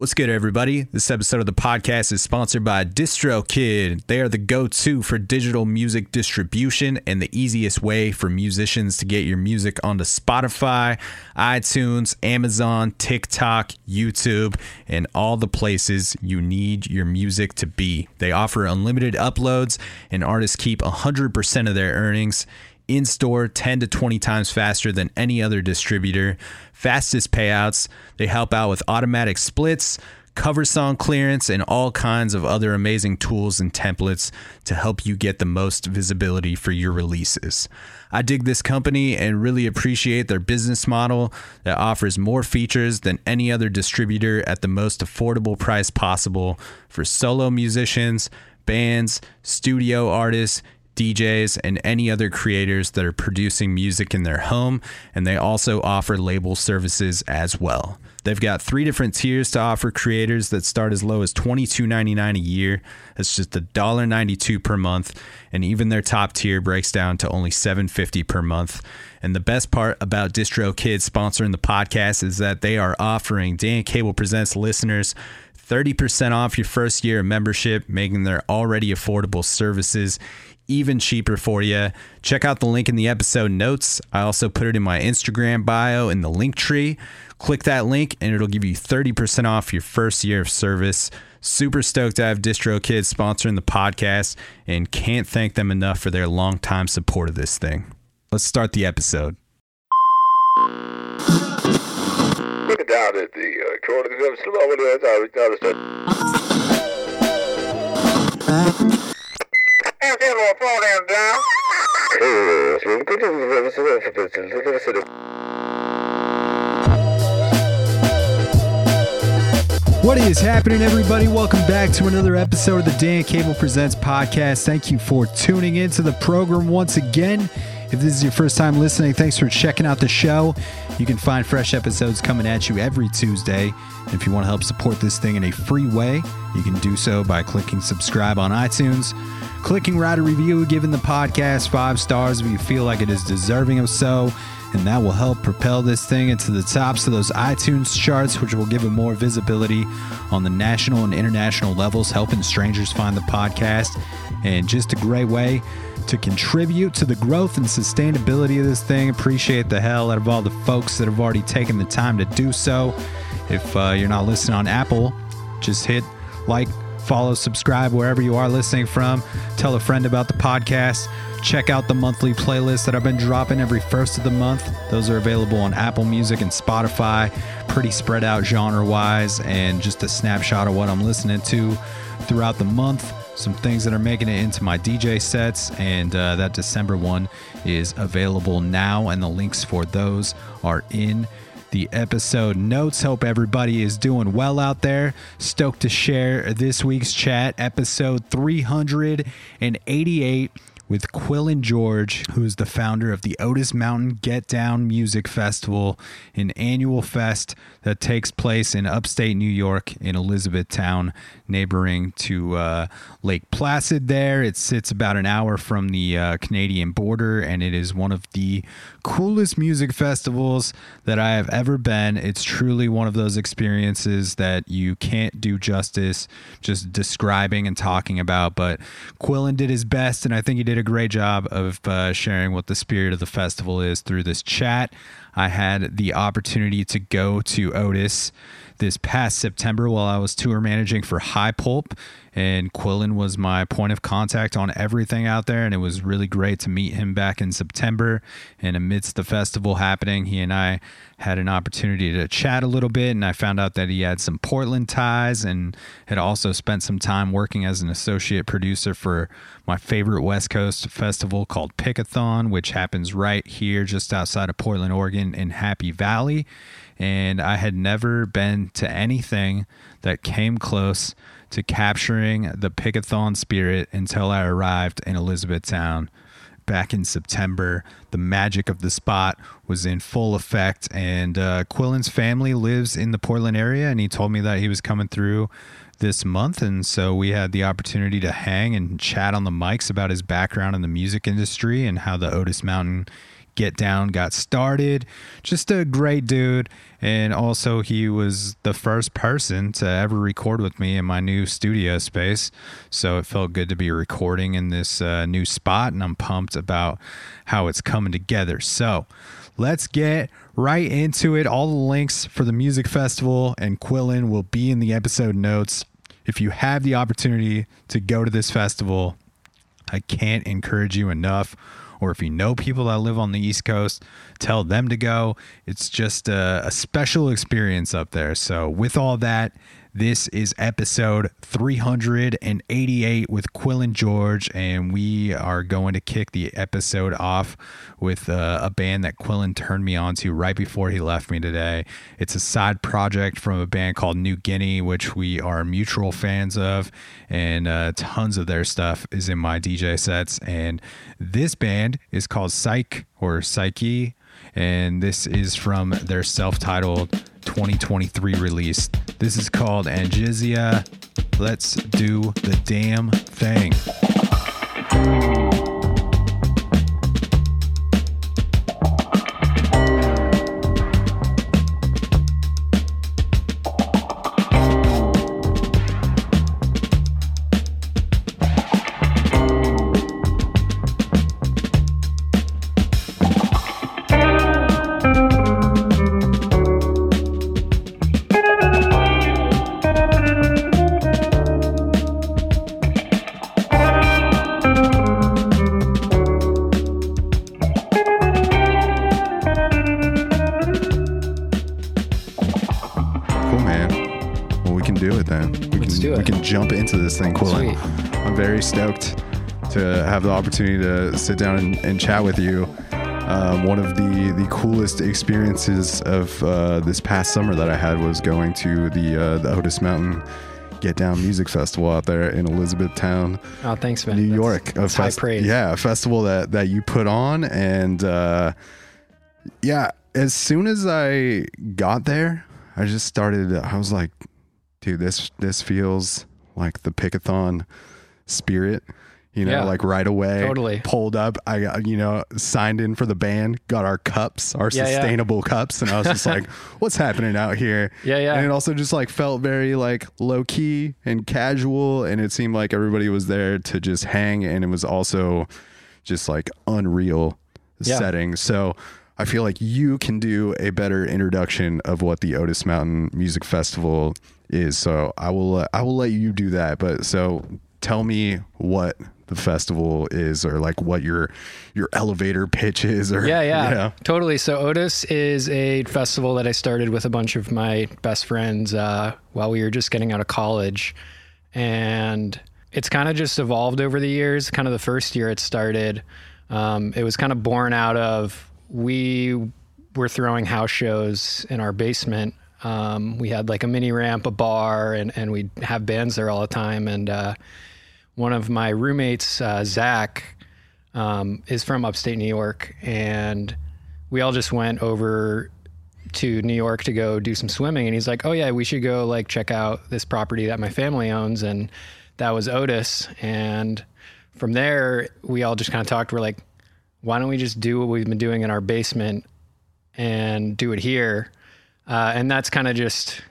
What's good, everybody? This episode of the podcast is sponsored by DistroKid. They are the go-to for digital music distribution and the easiest way for musicians to get your music onto Spotify, iTunes, Amazon, TikTok, YouTube, and all the places you need your music to be. They offer unlimited uploads, and artists keep 100% of their earnings in-store 10 to 20 times faster than any other distributor. Fastest payouts. They help out with automatic splits, cover song clearance, and all kinds of other amazing tools and templates to help you get the most visibility for your releases. I dig this company and really appreciate their business model that offers more features than any other distributor at the most affordable price possible for solo musicians, bands, studio artists, DJs, and any other creators that are producing music in their home, and they also offer label services as well. They've got 3 different tiers to offer creators that start as low as $22.99 a year. That's just $1.92 per month, and even their top tier breaks down to only $7.50 per month. And the best part about DistroKid sponsoring the podcast is that they are offering Dan Cable Presents listeners 30% off your first year of membership, making their already affordable services even cheaper for you. Check out the link in the episode notes. I also put it in my Instagram bio in the link tree. Click that link and it'll give you 30% off your first year of service. Super stoked to have DistroKid sponsoring the podcast and can't thank them enough for their long-time support of this thing. Let's start the episode. Looking down at the corner of What is happening, everybody? Welcome back to another episode of the Dan Cable Presents podcast. Thank you for tuning into the program once again. If this is your first time listening, thanks for checking out the show. You can find fresh episodes coming at you every Tuesday. And if you want to help support this thing in a free way, you can do so by clicking subscribe on iTunes, clicking write a review, giving the podcast 5 stars if you feel like it is deserving of so. And that will help propel this thing into the tops of those iTunes charts, which will give it more visibility on the national and international levels, helping strangers find the podcast. And just a great way to contribute to the growth and sustainability of this thing. Appreciate the hell out of all the folks that have already taken the time to do so. If you're not listening on Apple, just hit like, follow, subscribe wherever you are listening from. Tell a friend about the podcast. Check out the monthly playlist that I've been dropping every first of the month. Those are available on Apple Music and Spotify. Pretty spread out genre-wise, and just a snapshot of what I'm listening to throughout the month. Some things that are making it into my DJ sets, and that December one is available now, and the links for those are in the episode notes. Hope everybody is doing well out there. Stoked to share this week's chat, episode 388, with Quillin George, who is the founder of the Otis Mountain Get Down Music Festival, an annual fest that takes place in upstate New York in Elizabethtown, neighboring to Lake Placid there. It sits about an hour from the Canadian border, and it is one of the coolest music festivals that I have ever been. It's truly one of those experiences that you can't do justice just describing and talking about, but Quillin did his best, and I think he did a great job of sharing what the spirit of the festival is through this chat. I had the opportunity to go to Otis this past September while I was tour managing for High Pulp, and Quillin was my point of contact on everything out there, and it was really great to meet him back in September. And amidst the festival happening, he and I had an opportunity to chat a little bit, and I found out that he had some Portland ties and had also spent some time working as an associate producer for my favorite West Coast festival called Pickathon, which happens right here just outside of Portland, Oregon in Happy Valley. And I had never been to anything that came close to capturing the Pickathon spirit until I arrived in Elizabethtown back in September. The magic of the spot was in full effect, and Quillin's family lives in the Portland area, and he told me that he was coming through this month, and so we had the opportunity to hang and chat on the mics about his background in the music industry and how the Otis Mountain Get Down got started. Just a great dude. And also he was the first person to ever record with me in my new studio space. So it felt good to be recording in this new spot, and I'm pumped about how it's coming together. So let's get right into it. All the links for the music festival and Quillen will be in the episode notes. If you have the opportunity to go to this festival, I can't encourage you enough. Or if you know people that live on the East Coast, tell them to go. It's just a special experience up there. So with all that, this is episode 388 with Quillen George, and we are going to kick the episode off with a band that Quillen turned me on to right before he left me today. It's a side project from a band called New Guinea, which we are mutual fans of, and tons of their stuff is in my DJ sets. And this band is called Psych or Psyche, and this is from their self-titled 2023 release. This is called Angizia. Let's do the damn thing. Jump into this thing, Quillen. I'm very stoked to have the opportunity to sit down and chat with you. One of the coolest experiences of this past summer that I had was going to the Otis Mountain Get Down Music Festival out there in Elizabethtown. Oh, thanks, man. New York. That's high praise. Yeah, a festival that you put on. And as soon as I got there, I was like, dude, this feels like the Pickathon spirit, like right away. Totally. Pulled up. I got, signed in for the band, got our cups, our sustainable cups. And I was just like, what's happening out here? Yeah. And it also just like felt very like low key and casual. And it seemed like everybody was there to just hang. And it was also just like unreal setting. So I feel like you can do a better introduction of what the Otis Mountain Music Festival is. So I will let you do that. But so tell me what the festival is, or like what your elevator pitch is, or totally. So Otis is a festival that I started with a bunch of my best friends while we were just getting out of college, and it's kind of just evolved over the years. Kind of the first year it started, it was kind of born out of, we were throwing house shows in our basement. We had like a mini ramp, a bar, and we'd have bands there all the time. And one of my roommates, Zach, is from upstate New York, and we all just went over to New York to go do some swimming. And he's like, oh yeah, we should go like check out this property that my family owns. And that was Otis. And from there, we all just kind of talked. We're like, why don't we just do what we've been doing in our basement and do it here? And that's kind of just,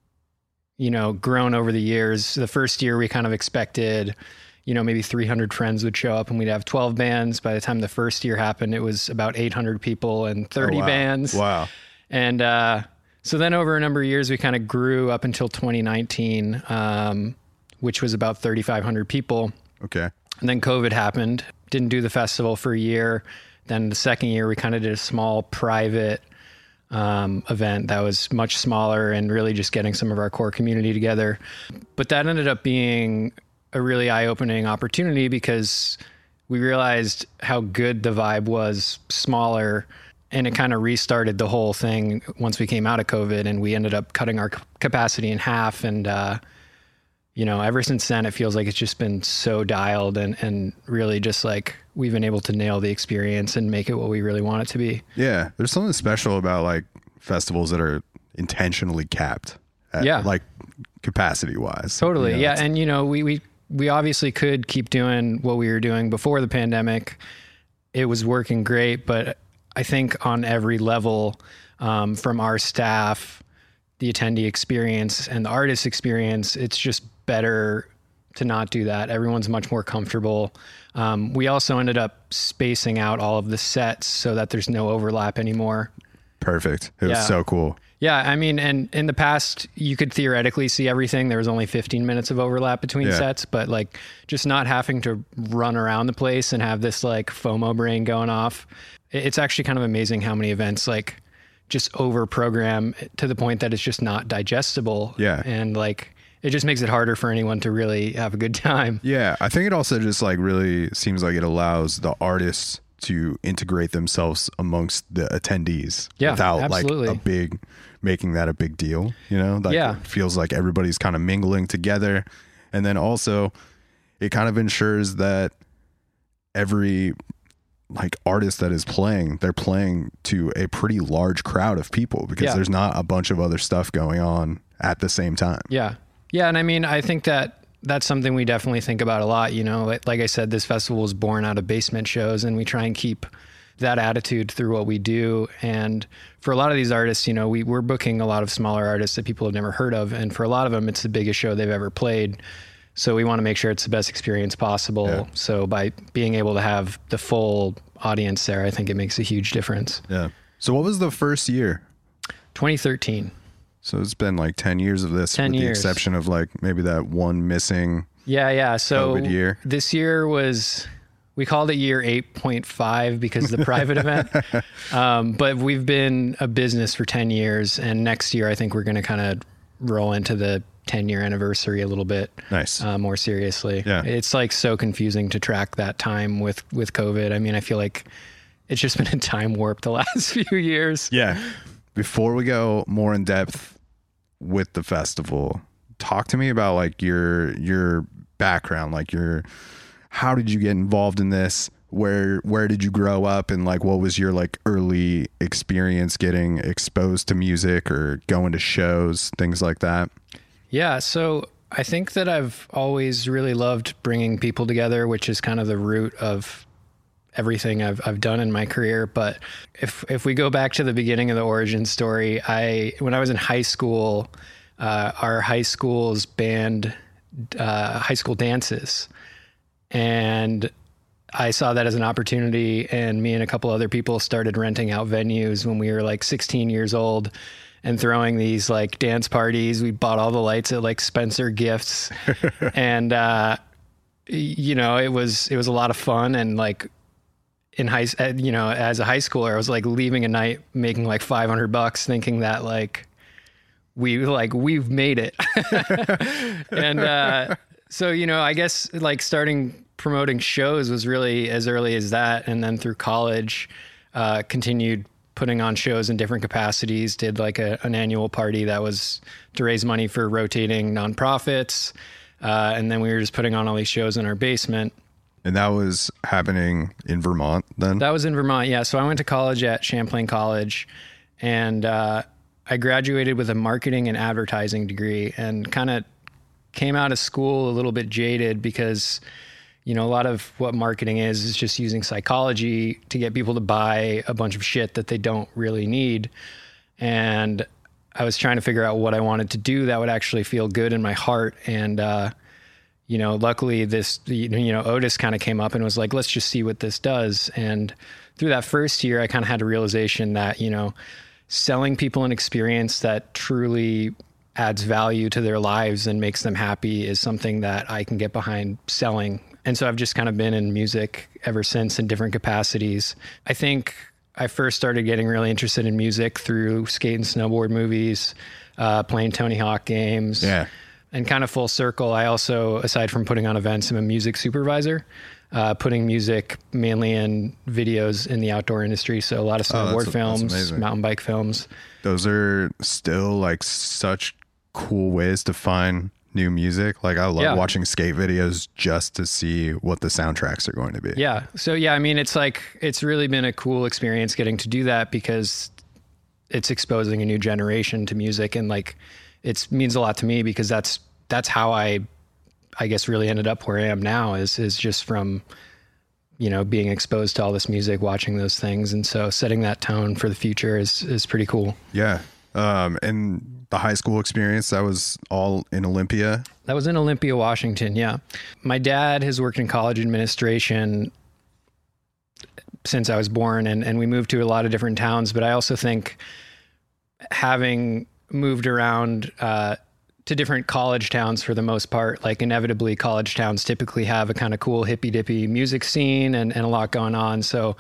grown over the years. The first year we kind of expected, maybe 300 friends would show up and we'd have 12 bands. By the time the first year happened, it was about 800 people and 30 bands. Wow. And so then over a number of years, we kind of grew up until 2019, which was about 3,500 people. Okay. And then COVID happened. Didn't do the festival for a year. Then the second year, we kind of did a small private event that was much smaller and really just getting some of our core community together. But that ended up being a really eye-opening opportunity because we realized how good the vibe was smaller, and it kind of restarted the whole thing once we came out of COVID, and we ended up cutting our capacity in half. And, ever since then, it feels like it's just been so dialed and really just like we've been able to nail the experience and make it what we really want it to be. Yeah. There's something special about like festivals that are intentionally capped at, like capacity wise. Totally. And we obviously could keep doing what we were doing before the pandemic. It was working great, but I think on every level, from our staff, the attendee experience and the artist experience, it's just better to not do that. Everyone's much more comfortable. We also ended up spacing out all of the sets so that there's no overlap anymore. Perfect. It was so cool. Yeah, I mean, and in the past, you could theoretically see everything. There was only 15 minutes of overlap between sets, but like just not having to run around the place and have this like FOMO brain going off. It's actually kind of amazing how many events like just over program to the point that it's just not digestible. Yeah. And like, it just makes it harder for anyone to really have a good time. Yeah. I think it also just like really seems like it allows the artists to integrate themselves amongst the attendees without absolutely. like making that a big deal, you know? Like it feels like everybody's kind of mingling together. And then also it kind of ensures that every like artist that is playing, they're playing to a pretty large crowd of people because there's not a bunch of other stuff going on at the same time. Yeah. Yeah. And I mean, I think that's something we definitely think about a lot. You know, like I said, this festival was born out of basement shows, and we try and keep that attitude through what we do. And for a lot of these artists, you know, we're booking a lot of smaller artists that people have never heard of. And for a lot of them, it's the biggest show they've ever played. So we want to make sure it's the best experience possible. Yeah. So by being able to have the full audience there, I think it makes a huge difference. Yeah. So what was the first year? 2013. So it's been like 10 years of this, 10 with years. the exception of like maybe that one missing So COVID year. This year we called it year 8.5 because of the private event. But we've been a business for 10 years, and next year I think we're going to kind of roll into the 10-year anniversary a little bit. Nice. More seriously. Yeah. It's like so confusing to track that time with COVID. I mean, I feel like it's just been a time warp the last few years. Yeah. Before we go more in depth with the festival, talk to me about like your background, like how did you get involved in this? Where did you grow up, and like what was your like early experience getting exposed to music or going to shows, things like that? Yeah, so I think that I've always really loved bringing people together, which is kind of the root of everything I've done in my career. But if we go back to the beginning of the origin story, when I was in high school, our high school's band high school dances, and I saw that as an opportunity, and me and a couple other people started renting out venues when we were like 16 years old and throwing these like dance parties. We bought all the lights at like Spencer Gifts and, you know, it was a lot of fun. And like as a high schooler, I was like leaving a night making like $500 thinking that like we've made it. And, so, you know, I guess like starting promoting shows was really as early as that. And then through college, continued putting on shows in different capacities, did like an annual party that was to raise money for rotating nonprofits. And then we were just putting on all these shows in our basement. And that was happening in Vermont then? That was in Vermont, yeah. So I went to college at Champlain College, and I graduated with a marketing and advertising degree, and kind of came out of school a little bit jaded because, you know, a lot of what marketing is just using psychology to get people to buy a bunch of shit that they don't really need. And I was trying to figure out what I wanted to do that would actually feel good in my heart. And, you know, luckily Otis kind of came up and was like, let's just see what this does. And through that first year, I kind of had a realization that, you know, selling people an experience that truly adds value to their lives and makes them happy is something that I can get behind selling. And so I've just kind of been in music ever since in different capacities. I think I first started getting really interested in music through skate and snowboard movies, playing Tony Hawk games. Yeah. And kind of full circle, I also, aside from putting on events, I'm a music supervisor, putting music mainly in videos in the outdoor industry. So a lot of snowboard films, mountain bike films. Those are still like such cool ways to find new music. Like I love watching skate videos just to see what the soundtracks are going to be. Yeah. So yeah, I mean, it's really been a cool experience getting to do that because it's exposing a new generation to music, and like it means a lot to me because that's how I guess really ended up where I am now is just from being exposed to all this music, watching those things. And so setting that tone for the future is pretty cool. Yeah. And the high school experience, that was all in Olympia? That was in Olympia, Washington. Yeah. My dad has worked in college administration since I was born, and we moved to a lot of different towns. But I also think having moved around to different college towns for the most part, like inevitably college towns typically have a kind of cool hippy dippy music scene and a lot going on. So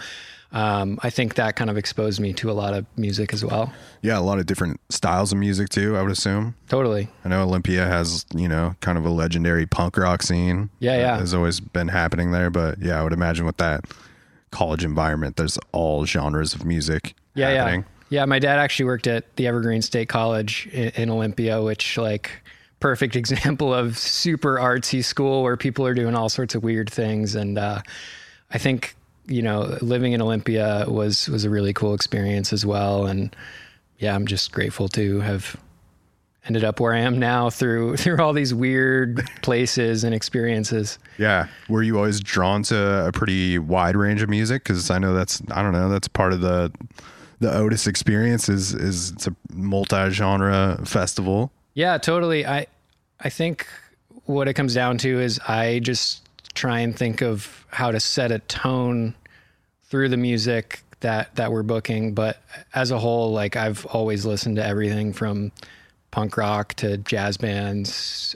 I think that kind of exposed me to a lot of music as well. Yeah, a lot of different styles of music too, I would assume. Totally. I know Olympia has, kind of a legendary punk rock scene. Yeah. Has always been happening there. But yeah, I would imagine with that college environment, there's all genres of music happening. Yeah, my dad actually worked at the Evergreen State College in Olympia, which perfect example of super artsy school where people are doing all sorts of weird things. And I think, living in Olympia was a really cool experience as well. And yeah, I'm just grateful to have ended up where I am now through all these weird places and experiences. Yeah. Were you always drawn to a pretty wide range of music? Because I know that's part of the Otis experience is it's a multi-genre festival. Yeah, totally. I think what it comes down to is I just try and think of how to set a tone through the music that we're booking. But as a whole, I've always listened to everything from punk rock to jazz bands,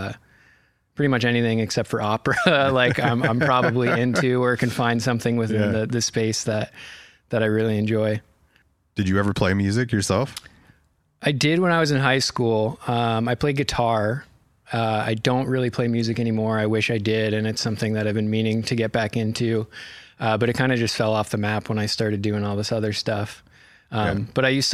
pretty much anything except for opera. I'm probably into or can find something within the space that I really enjoy. Did you ever play music yourself? I did when I was in high school. I played guitar. I don't really play music anymore. I wish I did, and it's something that I've been meaning to get back into. But it kind of just fell off the map when I started doing all this other stuff. But I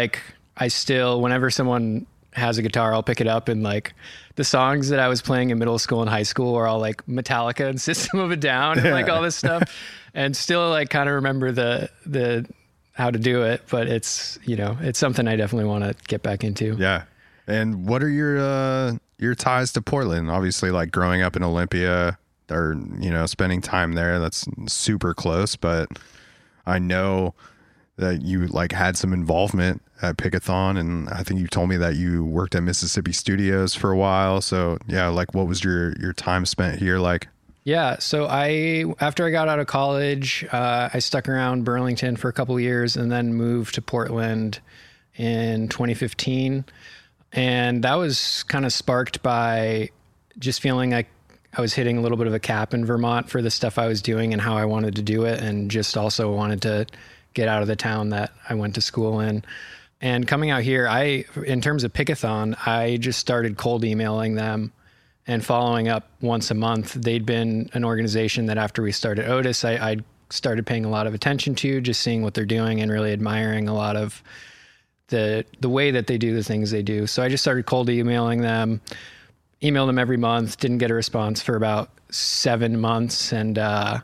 still, whenever someone has a guitar, I'll pick it up, and the songs that I was playing in middle school and high school were all Metallica and System of a Down and all this stuff, and still kind of remember the how to do it, but it's something I definitely want to get back into. Yeah. And what are your ties to Portland? Obviously, growing up in Olympia or, spending time there, that's super close, but I know that you had some involvement at Pickathon, and I think you told me that you worked at Mississippi Studios for a while. So yeah, what was your time spent here like? Yeah. So after I got out of college, I stuck around Burlington for a couple of years and then moved to Portland in 2015. And that was kind of sparked by just feeling like I was hitting a little bit of a cap in Vermont for the stuff I was doing and how I wanted to do it. And just also wanted to get out of the town that I went to school in. And coming out here, in terms of Pickathon, I just started cold emailing them and following up once a month. They'd been an organization that after we started Otis, I started paying a lot of attention to, just seeing what they're doing and really admiring a lot of the way that they do the things they do. So I just started cold emailing them, emailed them every month, didn't get a response for about 7 months. And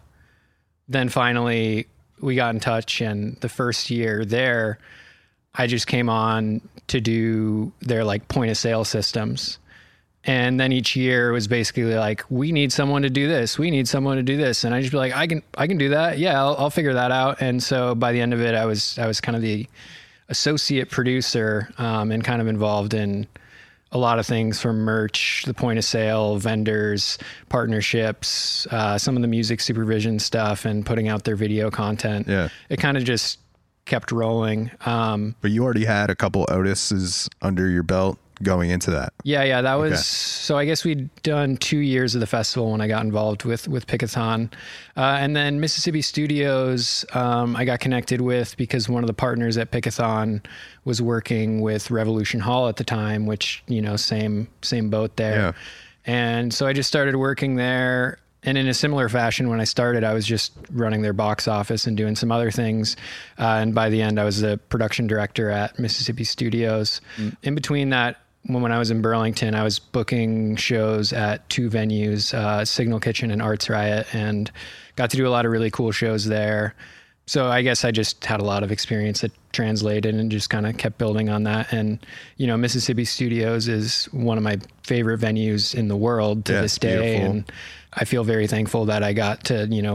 then finally we got in touch, and the first year there, I just came on to do their point of sale systems. And then each year was basically we need someone to do this. We need someone to do this. And I just be I can do that. Yeah, I'll figure that out. And so by the end of it, I was kind of the associate producer, and kind of involved in a lot of things from merch, the point of sale, vendors, partnerships, some of the music supervision stuff, and putting out their video content. Yeah. It kind of just kept rolling. But you already had a couple Otises under your belt going into that. Yeah. That was, so I guess we'd done 2 years of the festival when I got involved with Pickathon. And then Mississippi Studios, I got connected with because one of the partners at Pickathon was working with Revolution Hall at the time, which, same boat there. Yeah. And so I just started working there. And in a similar fashion, when I started, I was just running their box office and doing some other things. And by the end, I was the production director at Mississippi Studios. In between that, when I was in Burlington, I was booking shows at 2 venues, Signal Kitchen and Arts Riot, and got to do a lot of really cool shows there. So I guess I just had a lot of experience that translated and just kind of kept building on that. And, Mississippi Studios is one of my favorite venues in the world to this day. Beautiful. And I feel very thankful that I got to,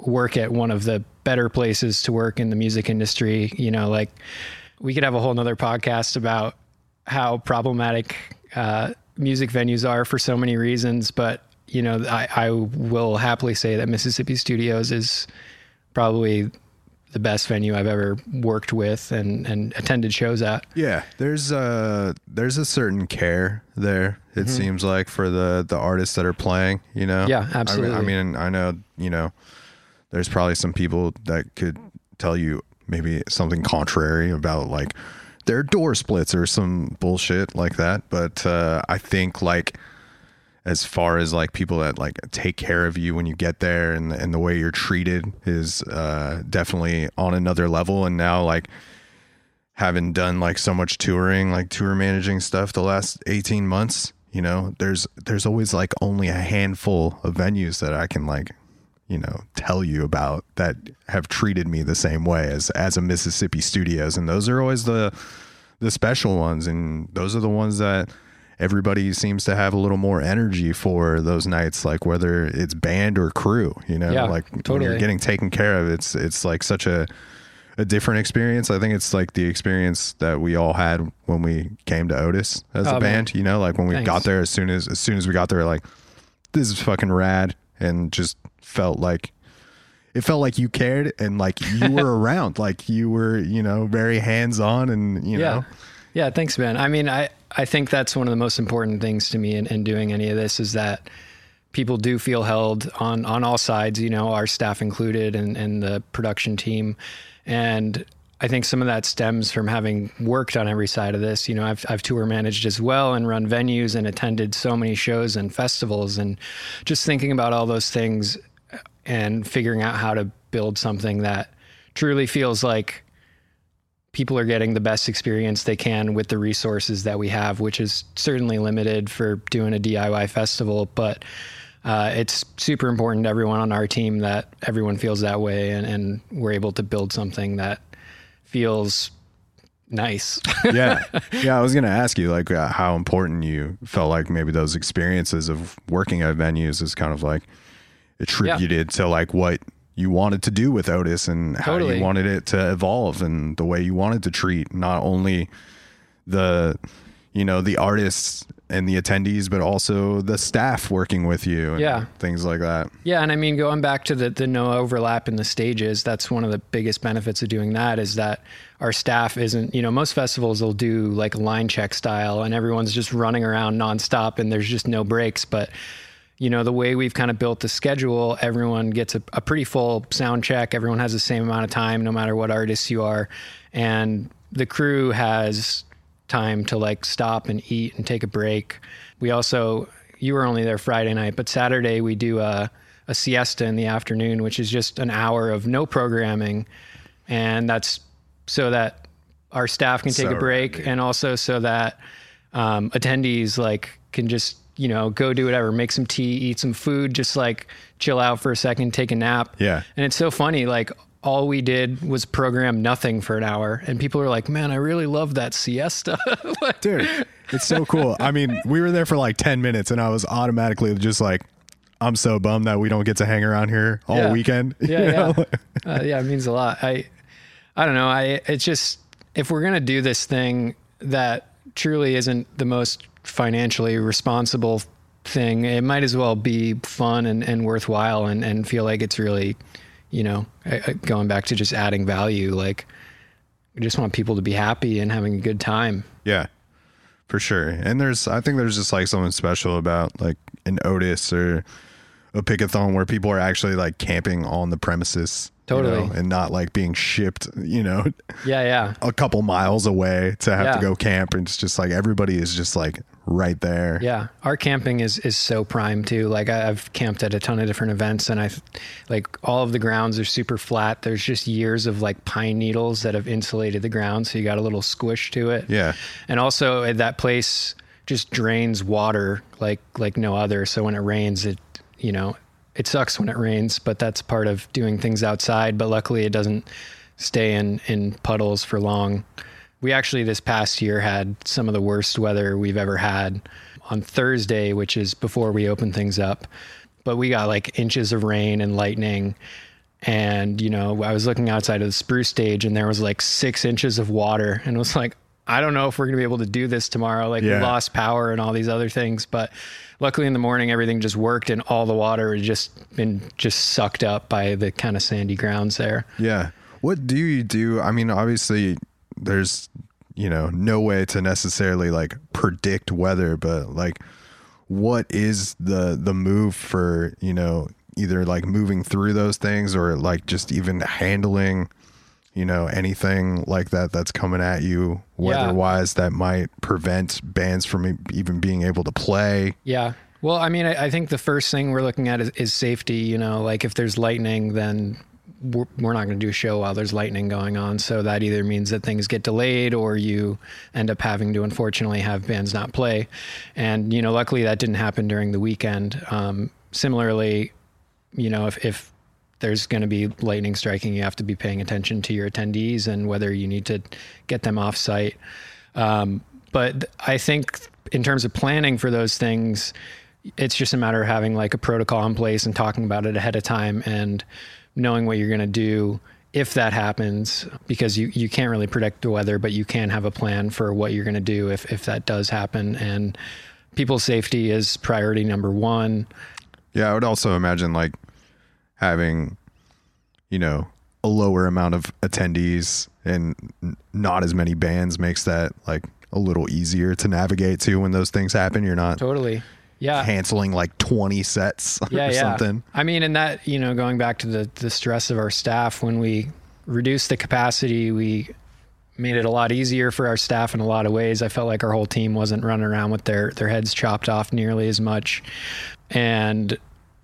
work at one of the better places to work in the music industry. You know, like we could have a whole nother podcast about how problematic music venues are for so many reasons. But, you know, I will happily say that Mississippi Studios is probably the best venue I've ever worked with and attended shows at. Yeah, there's a certain care there, it seems like, for the artists that are playing, you know? Yeah, absolutely. I mean, I know, you know, there's probably some people that could tell you maybe something contrary about like their door splits or some bullshit like that. But I think like as far as like people that like take care of you when you get there and the way you're treated is definitely on another level. And now like having done like so much touring, like tour managing stuff the last 18 months, you know, there's always like only a handful of venues that I can like, you know, tell you about that have treated me the same way as a Mississippi Studios. And those are always the special ones. And those are the ones that everybody seems to have a little more energy for those nights, like whether it's band or crew, you know, yeah, like totally. when you're getting taken care of, it's like such a different experience. I think it's like the experience that we all had when we came to Otis as a band, you know, like when we got there, as soon as we got there, like this is fucking rad. And just felt like you cared and like you were around, like you were, you know, very hands-on and, you know. Yeah. Thanks, man. I mean, I think that's one of the most important things to me in doing any of this is that people do feel held on all sides, you know, our staff included and the production team. And I think some of that stems from having worked on every side of this. You know, I've tour managed as well and run venues and attended so many shows and festivals, and just thinking about all those things and figuring out how to build something that truly feels like people are getting the best experience they can with the resources that we have, which is certainly limited for doing a DIY festival, but it's super important to everyone on our team that everyone feels that way and we're able to build something that feels nice. Yeah. I was going to ask you like how important you felt like maybe those experiences of working at venues is kind of like attributed to like what you wanted to do with Otis and how you wanted it to evolve and the way you wanted to treat not only the, you know, the artists and the attendees, but also the staff working with you and things like that. Yeah. And I mean, going back to the no overlap in the stages, that's one of the biggest benefits of doing that is that our staff isn't, you know, most festivals will do like line check style and everyone's just running around nonstop and there's just no breaks. But, you know, the way we've kind of built the schedule, everyone gets a pretty full sound check. Everyone has the same amount of time, no matter what artist you are. And the crew has time to like stop and eat and take a break. We also, you were only there Friday night, but Saturday we do a siesta in the afternoon, which is just an hour of no programming. And that's so that our staff can take a break and also so that attendees like can just, you know, go do whatever, make some tea, eat some food, just like chill out for a second, take a nap. Yeah. And it's so funny, like all we did was program nothing for an hour and people are like, man, I really love that siesta. Dude, it's so cool. I mean, we were there for like 10 minutes and I was automatically just like, I'm so bummed that we don't get to hang around here all weekend. Yeah. It means a lot. I don't know. It's just, if we're going to do this thing that truly isn't the most financially responsible thing, it might as well be fun and worthwhile and feel like it's really, you know, going back to just adding value. Like we just want people to be happy and having a good time. Yeah, for sure. And I think there's just like something special about like an Otis or a Pickathon where people are actually like camping on the premises. Totally. You know, and not like being shipped, you know, a couple miles away to have to go camp. And it's just like, everybody is just like right there. Yeah. Our camping is so prime too. Like I've camped at a ton of different events and like all of the grounds are super flat. There's just years of like pine needles that have insulated the ground. So you got a little squish to it. Yeah. And also that place just drains water like no other. So when it rains, it, you know, it sucks when it rains, but that's part of doing things outside. But luckily it doesn't stay in puddles for long. We actually this past year had some of the worst weather we've ever had on Thursday, which is before we open things up. But we got like inches of rain and lightning. And, you know, I was looking outside of the Spruce stage and there was like 6 inches of water, and it was like, I don't know if we're going to be able to do this tomorrow. Like we lost power and all these other things, but luckily in the morning, everything just worked and all the water had just been sucked up by the kind of sandy grounds there. Yeah. What do you do? I mean, obviously there's, you know, no way to necessarily like predict weather, but like what is the move for, you know, either like moving through those things or like just even handling, you know, anything like that that's coming at you weather-wise that might prevent bands from even being able to play? Yeah. Well, I mean, I think the first thing we're looking at is safety. You know, like if there's lightning, then we're not going to do a show while there's lightning going on. So that either means that things get delayed or you end up having to, unfortunately, have bands not play. And, you know, luckily that didn't happen during the weekend. Similarly, you know, if there's going to be lightning striking, you have to be paying attention to your attendees and whether you need to get them off site. But I think in terms of planning for those things, it's just a matter of having like a protocol in place and talking about it ahead of time and knowing what you're going to do if that happens, because you can't really predict the weather, but you can have a plan for what you're going to do if that does happen. And people's safety is priority number one. Yeah, I would also imagine like having, you know, a lower amount of attendees and not as many bands makes that like a little easier to navigate to when those things happen. You're not totally canceling like 20 sets or something. I mean, and that, you know, going back to the stress of our staff, when we reduced the capacity, we made it a lot easier for our staff in a lot of ways. I felt like our whole team wasn't running around with their heads chopped off nearly as much. And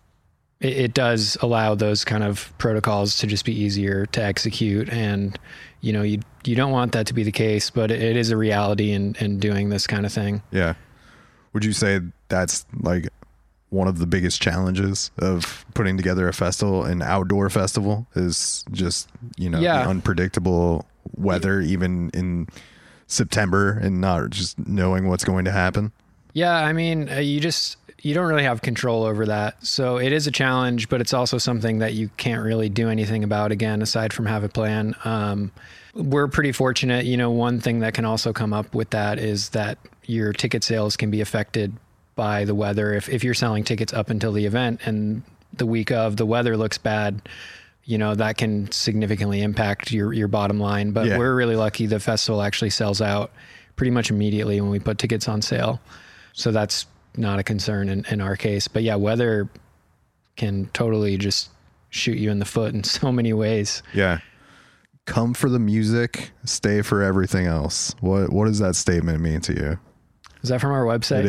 it does allow those kind of protocols to just be easier to execute. And, you know, you don't want that to be the case, but it is a reality in doing this kind of thing. Yeah. Would you say that's like one of the biggest challenges of putting together a festival, an outdoor festival, is just, you know, the unpredictable weather, even in September, and not just knowing what's going to happen? Yeah. I mean, you don't really have control over that. So it is a challenge, but it's also something that you can't really do anything about, again, aside from have a plan. We're pretty fortunate. You know, one thing that can also come up with that is that your ticket sales can be affected by the weather. If you're selling tickets up until the event and the week of the weather looks bad, you know, that can significantly impact your bottom line. But we're really lucky. The festival actually sells out pretty much immediately when we put tickets on sale. So that's not a concern in our case. But yeah, weather can totally just shoot you in the foot in so many ways. Yeah. Come for the music, stay for everything else. What does that statement mean to you? Is that from our website?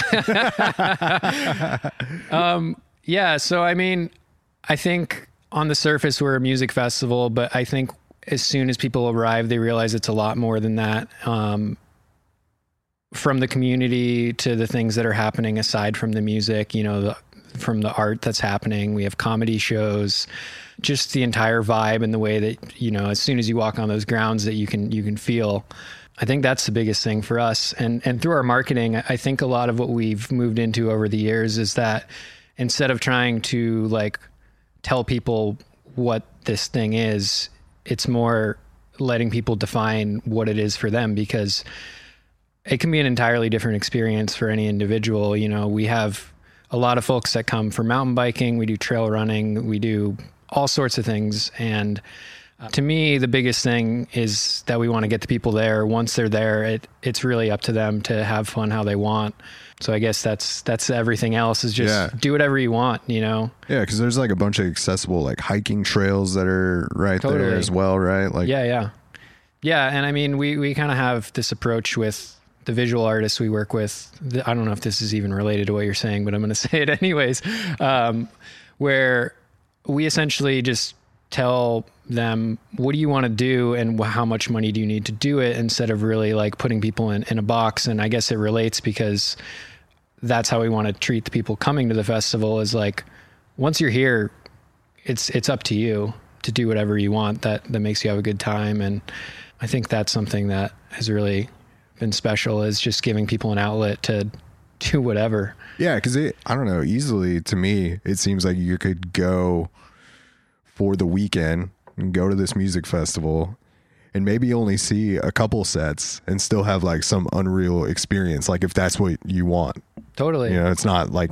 It is. Yeah. So, I mean, I think on the surface we're a music festival, but I think as soon as people arrive, they realize it's a lot more than that. From the community to the things that are happening aside from the music, you know, from the art that's happening. We have comedy shows, just the entire vibe and the way that, you know, as soon as you walk on those grounds that you can feel. I think that's the biggest thing for us. And through our marketing, I think a lot of what we've moved into over the years is that instead of trying to like tell people what this thing is, it's more letting people define what it is for them, because it can be an entirely different experience for any individual. You know, we have a lot of folks that come for mountain biking. We do trail running. We do all sorts of things. And to me, the biggest thing is that we want to get the people there. Once they're there, it's really up to them to have fun how they want. So I guess that's everything else is just do whatever you want, you know? Yeah. Cause there's like a bunch of accessible like hiking trails that are right there as well. Right. Like, yeah. And I mean, we kind of have this approach with the visual artists we work with. I don't know if this is even related to what you're saying, but I'm going to say it anyways, where we essentially just tell them, what do you want to do and how much money do you need to do it, instead of really like putting people in a box. And I guess it relates because that's how we want to treat the people coming to the festival, is like, once you're here, it's up to you to do whatever you want that makes you have a good time. And I think that's something that has really been special, is just giving people an outlet to do whatever. Yeah. Cause I don't know, easily to me, it seems like you could go for the weekend and go to this music festival and maybe only see a couple sets and still have like some unreal experience. Like if that's what you want, Totally. you know, it's not like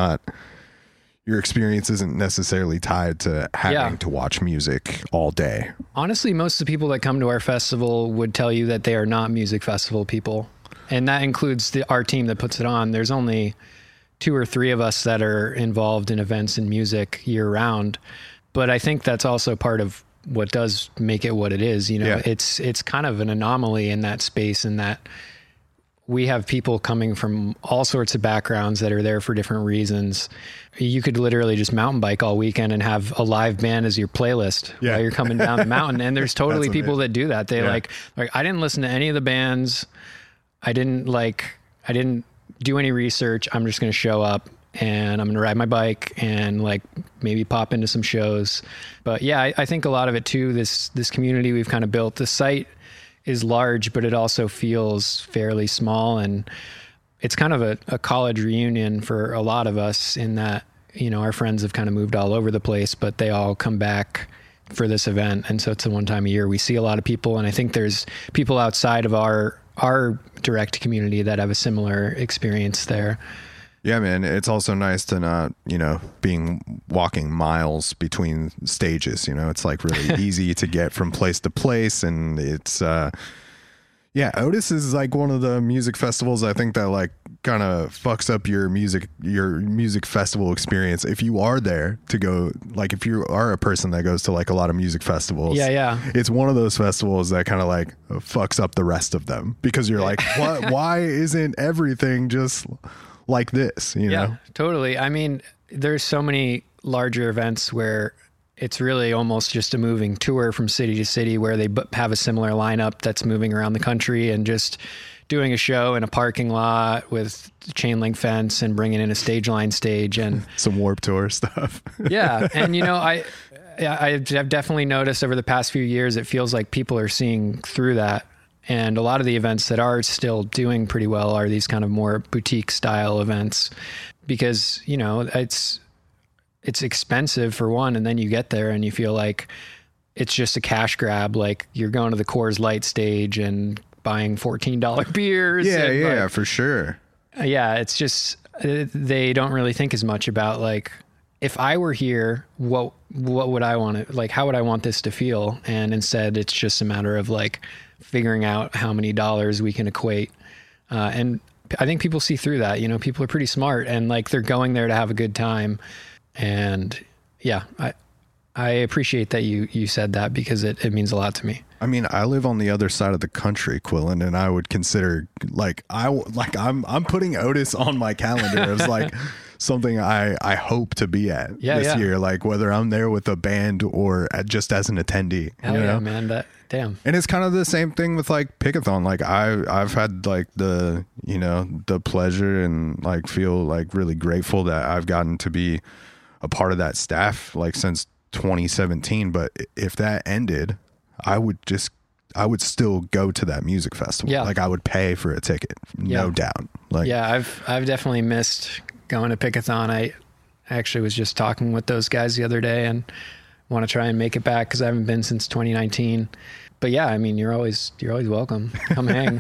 your experience isn't necessarily tied to having to watch music all day. Honestly, most of the people that come to our festival would tell you that they are not music festival people. And that includes our team that puts it on. There's only 2 or 3 of us that are involved in events and music year round. But I think that's also part of what does make it what it is. You know, it's kind of an anomaly in that space, in that we have people coming from all sorts of backgrounds that are there for different reasons. You could literally just mountain bike all weekend and have a live band as your playlist while you're coming down the mountain. And there's totally people that do that. They like, I didn't listen to any of the bands. I didn't do any research. I'm just going to show up and I'm going to ride my bike and like maybe pop into some shows. But yeah, I think a lot of it too, this community we've kind of built, the site is large, but it also feels fairly small. And it's kind of a college reunion for a lot of us, in that, you know, our friends have kind of moved all over the place, but they all come back for this event. And so it's the one time a year we see a lot of people. And I think there's people outside of our direct community that have a similar experience there. Yeah, man. It's also nice to not, you know, walking miles between stages, you know, it's like really easy to get from place to place. And it's, Otis is like one of the music festivals I think that like kind of fucks up your music festival experience. If you are there to go, like if you are a person that goes to like a lot of music festivals, it's one of those festivals that kind of like fucks up the rest of them, because you're like, what? Why isn't everything just like this, you know? Totally. I mean, there's so many larger events where it's really almost just a moving tour from city to city, where they have a similar lineup that's moving around the country and just doing a show in a parking lot with chain link fence and bringing in a stage line stage and some Warped Tour stuff. Yeah. And, you know, I've definitely noticed over the past few years, it feels like people are seeing through that. And a lot of the events that are still doing pretty well are these kind of more boutique style events, because, you know, it's expensive for one. And then you get there and you feel like it's just a cash grab. Like you're going to the Coors Light stage and buying $14 beers. Yeah, like, for sure. Yeah. It's just, they don't really think as much about like, if I were here, what would I want to, like, how would I want this to feel? And instead it's just a matter of like figuring out how many dollars we can equate. And I think people see through that, you know, people are pretty smart and like they're going there to have a good time. And yeah, I appreciate that you said that, because it means a lot to me. I mean, I live on the other side of the country, Quillen, and I would consider I'm putting Otis on my calendar as like something I hope to be at this year, like whether I'm there with a band or just as an attendee. Hell you know? Yeah, man. Damn. And it's kind of the same thing with like Pickathon. Like I've had like the, you know, the pleasure and like feel like really grateful that I've gotten to be a part of that staff like since 2017. But if that ended, I would still go to that music festival. Yeah. Like I would pay for a ticket, no doubt. Like, yeah, I've definitely missed going to Pickathon. I actually was just talking with those guys the other day and want to try and make it back, because I haven't been since 2019. But yeah, I mean, you're always welcome. Come hang.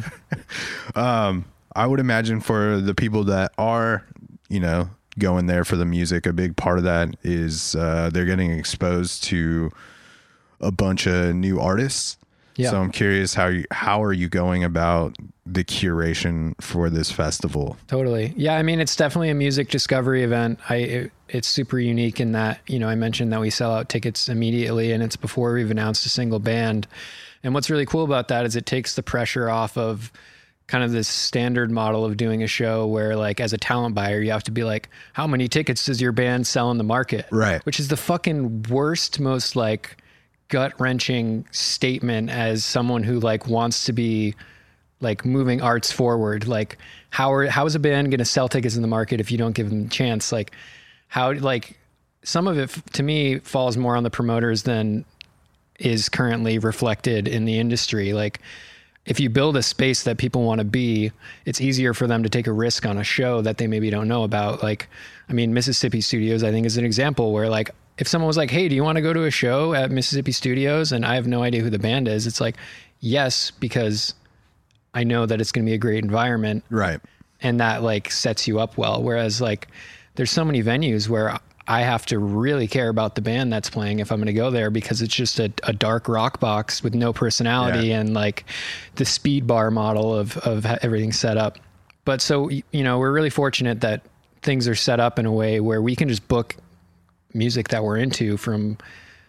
I would imagine for the people that are, you know, going there for the music, a big part of that is they're getting exposed to a bunch of new artists. Yeah. So I'm curious how are you going about the curation for this festival? Totally. Yeah. I mean, it's definitely a music discovery event. It's super unique in that, you know, I mentioned that we sell out tickets immediately and it's before we've announced a single band. And what's really cool about that is it takes the pressure off of kind of this standard model of doing a show where, like, as a talent buyer, you have to be like, how many tickets does your band sell in the market? Right. Which is the fucking worst, most like gut-wrenching statement as someone who like wants to be like moving arts forward. Like how is a band going to sell tickets in the market if you don't give them a chance? Like how, like some of it to me falls more on the promoters than is currently reflected in the industry. Like if you build a space that people want to be, it's easier for them to take a risk on a show that they maybe don't know about. Like, I mean, Mississippi Studios, I think, is an example where like if someone was like, hey, do you want to go to a show at Mississippi Studios? And I have no idea who the band is. It's like, yes, because I know that it's going to be a great environment. Right. And that like sets you up well. Whereas like there's so many venues where I have to really care about the band that's playing if I'm going to go there, because it's just a dark rock box with no personality and like the speed bar model of everything set up. But so, you know, we're really fortunate that things are set up in a way where we can just book music that we're into from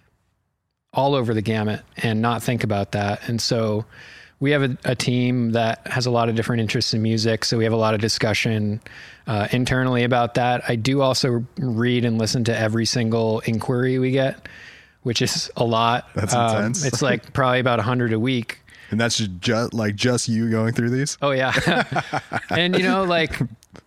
all over the gamut and not think about that. And so we have a team that has a lot of different interests in music. So we have a lot of discussion internally about that. I do also read and listen to every single inquiry we get, which is a lot. That's intense. It's like probably about 100 a week. And that's just you going through these? Oh yeah. And you know, like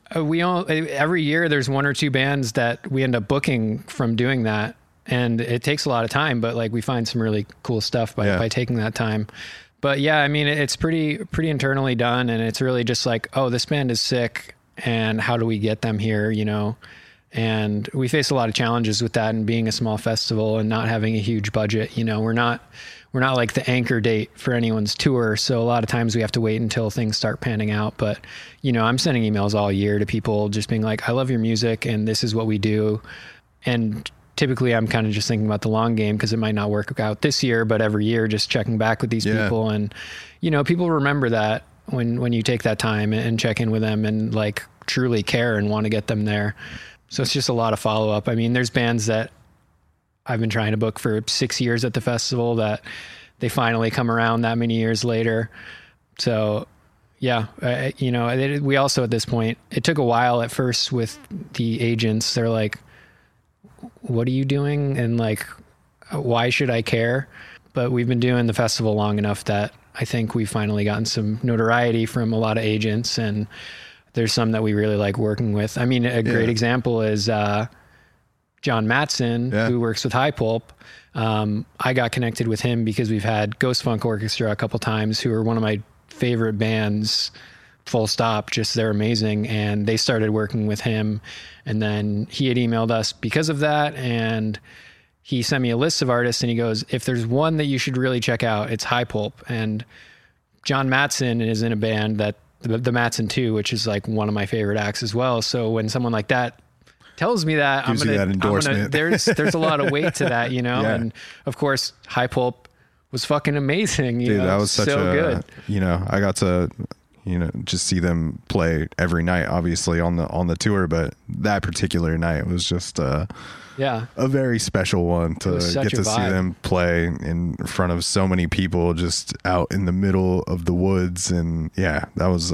every year there's one or two bands that we end up booking from doing that. And it takes a lot of time, but like we find some really cool stuff by taking that time. But yeah, I mean, it's pretty internally done, and it's really just like, oh, this band is sick, and how do we get them here, you know? And we face a lot of challenges with that, and being a small festival and not having a huge budget, you know, we're not like the anchor date for anyone's tour. So a lot of times we have to wait until things start panning out. But, you know, I'm sending emails all year to people just being like, I love your music and this is what we do. And typically I'm kind of just thinking about the long game, because it might not work out this year, but every year just checking back with these people. And, you know, people remember that when you take that time and check in with them and like truly care and want to get them there. So it's just a lot of follow up. I mean, there's bands that I've been trying to book for 6 years at the festival that they finally come around that many years later. So yeah, you know, we also at this point, it took a while at first with the agents. They're like, what are you doing? And like, why should I care? But we've been doing the festival long enough that I think we've finally gotten some notoriety from a lot of agents, and there's some that we really like working with. I mean, a great example is John Matson, who works with High Pulp. I got connected with him because we've had Ghost Funk Orchestra a couple times, who are one of my favorite bands, full stop. Just they're amazing. And they started working with him. And then he had emailed us because of that. And he sent me a list of artists, and he goes, if there's one that you should really check out, it's High Pulp. And John Matson is in a band that the Matson 2, which is like one of my favorite acts as well. So when someone like that tells me that, gives you that endorsement. There's a lot of weight to that, you know? And of course, High Pulp was fucking amazing. Dude, that was such good. You know, I got to, you know, just see them play every night, obviously on the tour, but that particular night was just a very special one to get to see them play in front of so many people just out in the middle of the woods. And yeah, that was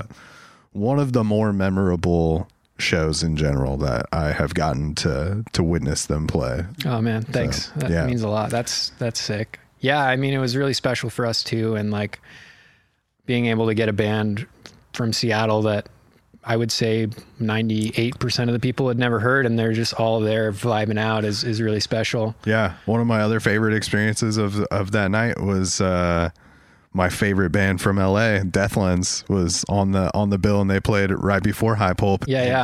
one of the more memorable shows in general that I have gotten to witness them play. Oh man, thanks. So, that means a lot. That's sick. Yeah, I mean, it was really special for us too, and like being able to get a band from Seattle that I would say 98% of the people had never heard, and they're just all there vibing out is really special. Yeah. One of my other favorite experiences of that night was my favorite band from LA, Deathlands, was on the bill, and they played it right before High Pulp. Yeah.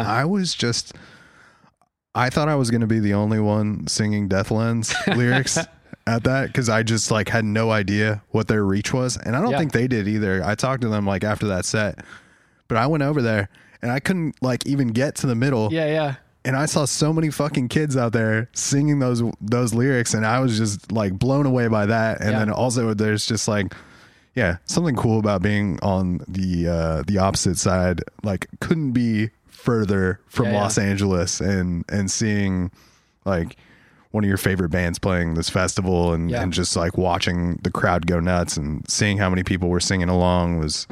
I thought I was going to be the only one singing Deathlands lyrics at that, because I just like had no idea what their reach was, and I don't think they did either. I talked to them like after that set, but I went over there and I couldn't like even get to the middle. Yeah. And I saw so many fucking kids out there singing those lyrics, and I was just like blown away by that. And then also there's just like, something cool about being on the opposite side. Like, couldn't be further from Los Angeles and seeing like one of your favorite bands playing this festival and just like watching the crowd go nuts and seeing how many people were singing along was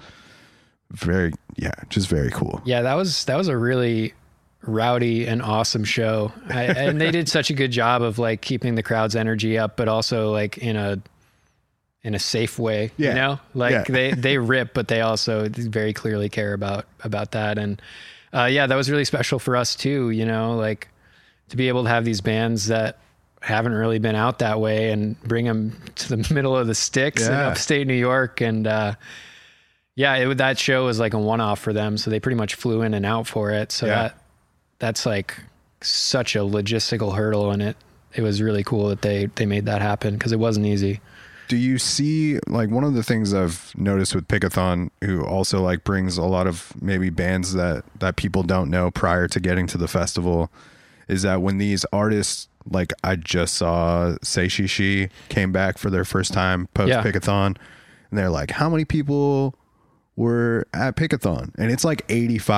just very cool. Yeah, that was a really rowdy and awesome show. And they did such a good job of like keeping the crowd's energy up, but also like in a safe way, you know, like they rip, but they also very clearly care about that. And that was really special for us too, you know, like to be able to have these bands that haven't really been out that way and bring them to the middle of the sticks in upstate New York. And that show was like a one-off for them, so they pretty much flew in and out for it. So that's like such a logistical hurdle, and it was really cool that they made that happen, because it wasn't easy. Do you see, like, one of the things I've noticed with Pickathon, who also like brings a lot of maybe bands that people don't know prior to getting to the festival, is that when these artists, like I just saw Say She came back for their first time post Pickathon, and they're like, how many people were at Pickathon? And it's like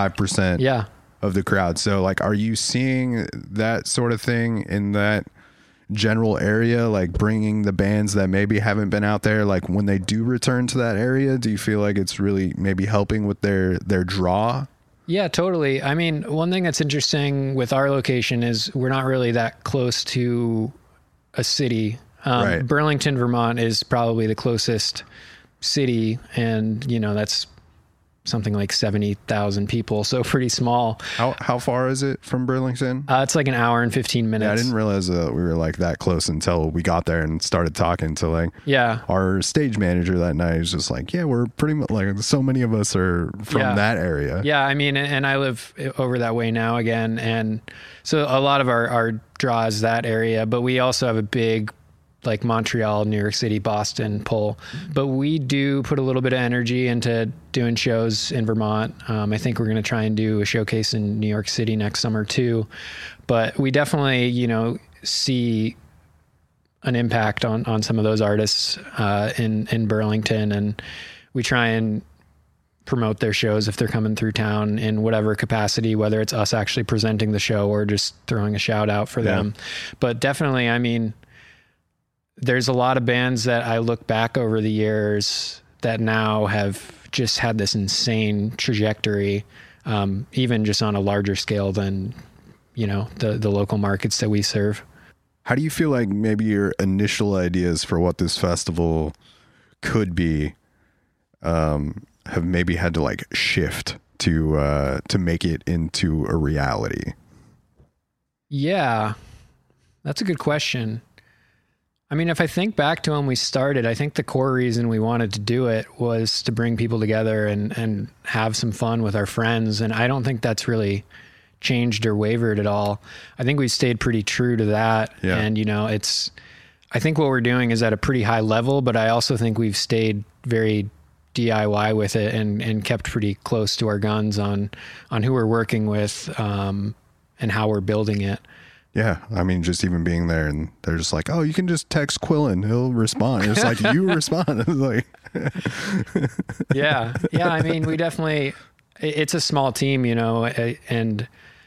85% of the crowd. So like, are you seeing that sort of thing in that general area, like bringing the bands that maybe haven't been out there, like when they do return to that area, do you feel like it's really maybe helping with their draw? Yeah, totally. I mean, one thing that's interesting with our location is we're not really that close to a city. Right. Burlington, Vermont is probably the closest city, and you know, that's something like 70,000 people, so pretty small. How far is it from Burlington? It's like an hour and 15 minutes. Yeah, I didn't realize we were like that close until we got there and started talking to like our stage manager that night. Was just like, yeah, we're pretty much like, so many of us are from that area. Yeah, I mean, and I live over that way now again, and so a lot of our draw is that area, but we also have a big like Montreal, New York City, Boston pull. But we do put a little bit of energy into doing shows in Vermont. I think we're going to try and do a showcase in New York City next summer too. But we definitely, you know, see an impact on some of those artists in Burlington, and we try and promote their shows if they're coming through town in whatever capacity, whether it's us actually presenting the show or just throwing a shout out for them. But definitely, I mean, there's a lot of bands that I look back over the years that now have just had this insane trajectory, even just on a larger scale than, you know, the local markets that we serve. How do you feel like maybe your initial ideas for what this festival could be have maybe had to like shift to make it into a reality? Yeah, that's a good question. I mean, if I think back to when we started, I think the core reason we wanted to do it was to bring people together and have some fun with our friends. And I don't think that's really changed or wavered at all. I think we've stayed pretty true to that. Yeah. And, you know, I think what we're doing is at a pretty high level, but I also think we've stayed very DIY with it and kept pretty close to our guns on who we're working with, and how we're building it. Yeah, I mean, just even being there, and they're just like, "Oh, you can just text Quillen; he'll respond." It's like you respond. It's like, yeah. I mean, we definitely. It's a small team, you know, and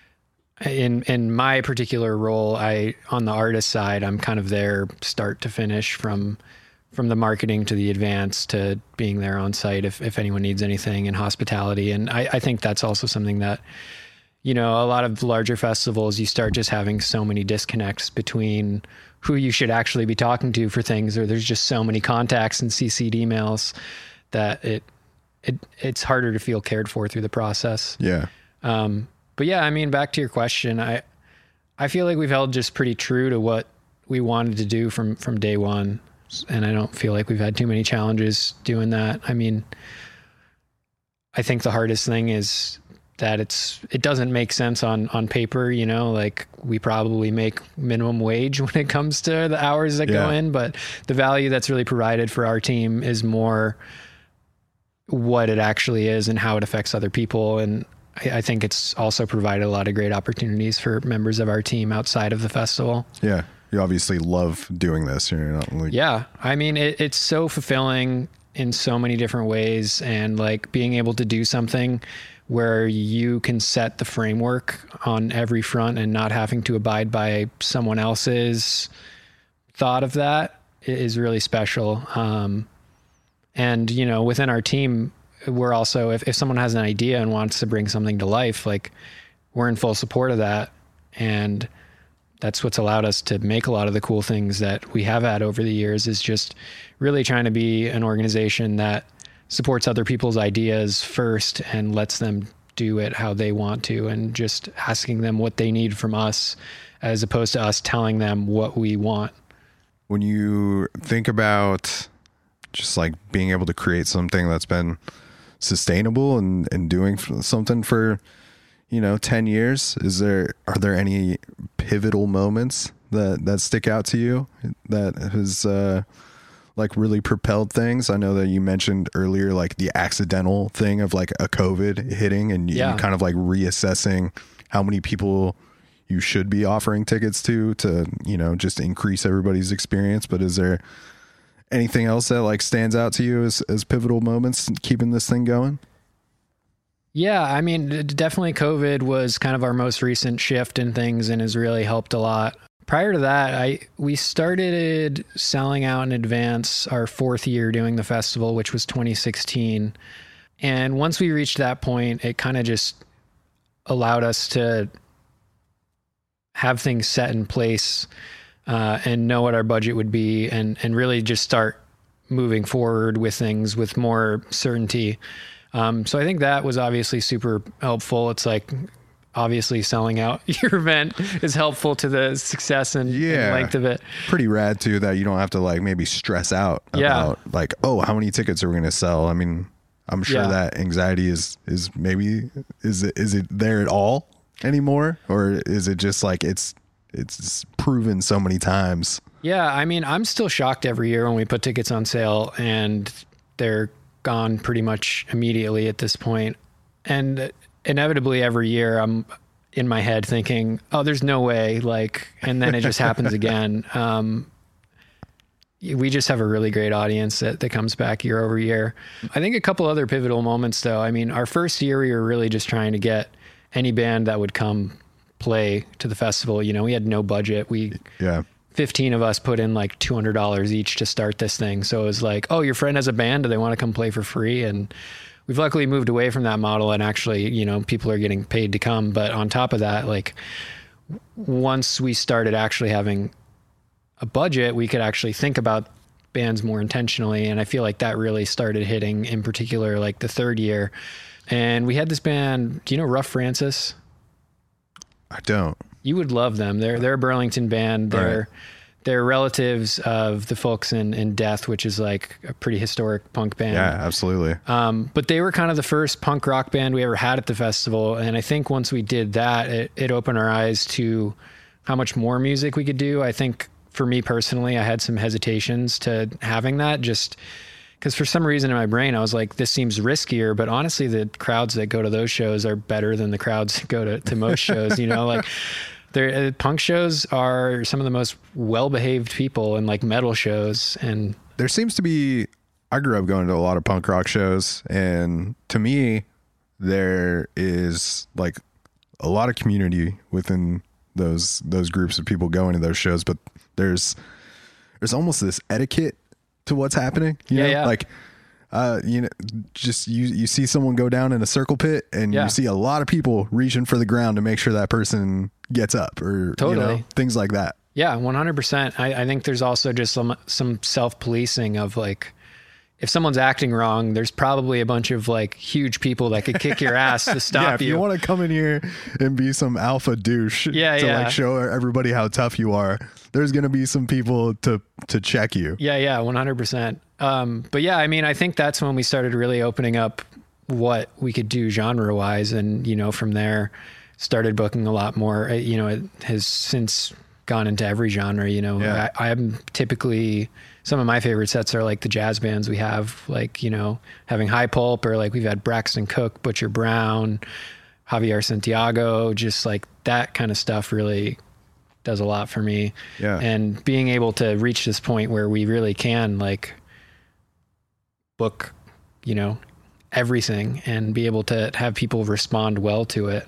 in my particular role, on the artist side, I'm kind of there start to finish, from the marketing to the advance to being there on site if anyone needs anything, in hospitality, and I think that's also something that, you know, a lot of larger festivals, you start just having so many disconnects between who you should actually be talking to for things, or there's just so many contacts and CC'd emails that it's harder to feel cared for through the process. Yeah. But yeah, I mean, back to your question, I feel like we've held just pretty true to what we wanted to do from day one. And I don't feel like we've had too many challenges doing that. I mean, I think the hardest thing is that it doesn't make sense on paper, you know, like we probably make minimum wage when it comes to the hours that go in, but the value that's really provided for our team is more what it actually is and how it affects other people. And I think it's also provided a lot of great opportunities for members of our team outside of the festival. Yeah. You obviously love doing this. You're not like... Yeah. I mean, it's so fulfilling in so many different ways, and like being able to do something where you can set the framework on every front and not having to abide by someone else's thought of that is really special. And, you know, within our team, we're also, if someone has an idea and wants to bring something to life, like we're in full support of that. And that's what's allowed us to make a lot of the cool things that we have had over the years, is just really trying to be an organization that supports other people's ideas first and lets them do it how they want to, and just asking them what they need from us as opposed to us telling them what we want. When you think about just like being able to create something that's been sustainable and doing something for, you know, 10 years, are there any pivotal moments that stick out to you that has like really propelled things? I know that you mentioned earlier like the accidental thing of like a COVID hitting and you kind of like reassessing how many people you should be offering tickets to, you know, just increase everybody's experience. But is there anything else that like stands out to you as pivotal moments in keeping this thing going? Yeah, I mean, definitely COVID was kind of our most recent shift in things and has really helped a lot. Prior to that, we started selling out in advance our 4th year doing the festival, which was 2016. And once we reached that point, it kind of just allowed us to have things set in place and know what our budget would be and really just start moving forward with things with more certainty. So I think that was obviously super helpful. It's like, obviously selling out your event is helpful to the success and length of it. Pretty rad too, that you don't have to like maybe stress out about like, oh, how many tickets are we going to sell? I mean, I'm sure that anxiety is maybe, is it there at all anymore? Or is it just like, it's proven so many times? Yeah. I mean, I'm still shocked every year when we put tickets on sale and they're gone pretty much immediately at this point. And inevitably every year I'm in my head thinking, oh, there's no way, like, and then it just happens again. We just have a really great audience that comes back year over year. I think a couple other pivotal moments though. I mean, our first year, we were really just trying to get any band that would come play to the festival. You know, we had no budget. 15 of us put in like $200 each to start this thing. So it was like, oh, your friend has a band. Do they want to come play for free? And we've luckily moved away from that model and actually, you know, people are getting paid to come. But on top of that, like once we started actually having a budget, we could actually think about bands more intentionally. And I feel like that really started hitting in particular, like the 3rd year. And we had this band, do you know Rough Francis? I don't. You would love them. They're a Burlington band. They're relatives of the folks in Death, which is like a pretty historic punk band. Yeah, absolutely. But they were kind of the first punk rock band we ever had at the festival. And I think once we did that, it opened our eyes to how much more music we could do. I think for me personally, I had some hesitations to having that just because for some reason in my brain, I was like, this seems riskier, but honestly, the crowds that go to those shows are better than the crowds that go to most shows, you know, like punk shows are some of the most well-behaved people in like metal shows. And there seems to be, I grew up going to a lot of punk rock shows, and to me, there is like a lot of community within those groups of people going to those shows, but there's almost this etiquette to what's happening. You know? Like, you know, just you see someone go down in a circle pit and you see a lot of people reaching for the ground to make sure that person gets up or you know, things like that. Yeah, 100%. I think there's also just some self-policing of like, if someone's acting wrong, there's probably a bunch of like huge people that could kick your ass to stop you. If you want to come in here and be some alpha douche to like show everybody how tough you are, there's going to be some people to check you. Yeah, 100%. But yeah, I mean, I think that's when we started really opening up what we could do genre wise. And, you know, from there started booking a lot more. You know, it has since gone into every genre, you know. I'm typically, some of my favorite sets are like the jazz bands we have, like, you know, having High Pulp, or like we've had Braxton Cook, Butcher Brown, Javier Santiago, just like that kind of stuff really does a lot for me. Yeah. And being able to reach this point where we really can like book, you know, everything and be able to have people respond well to it,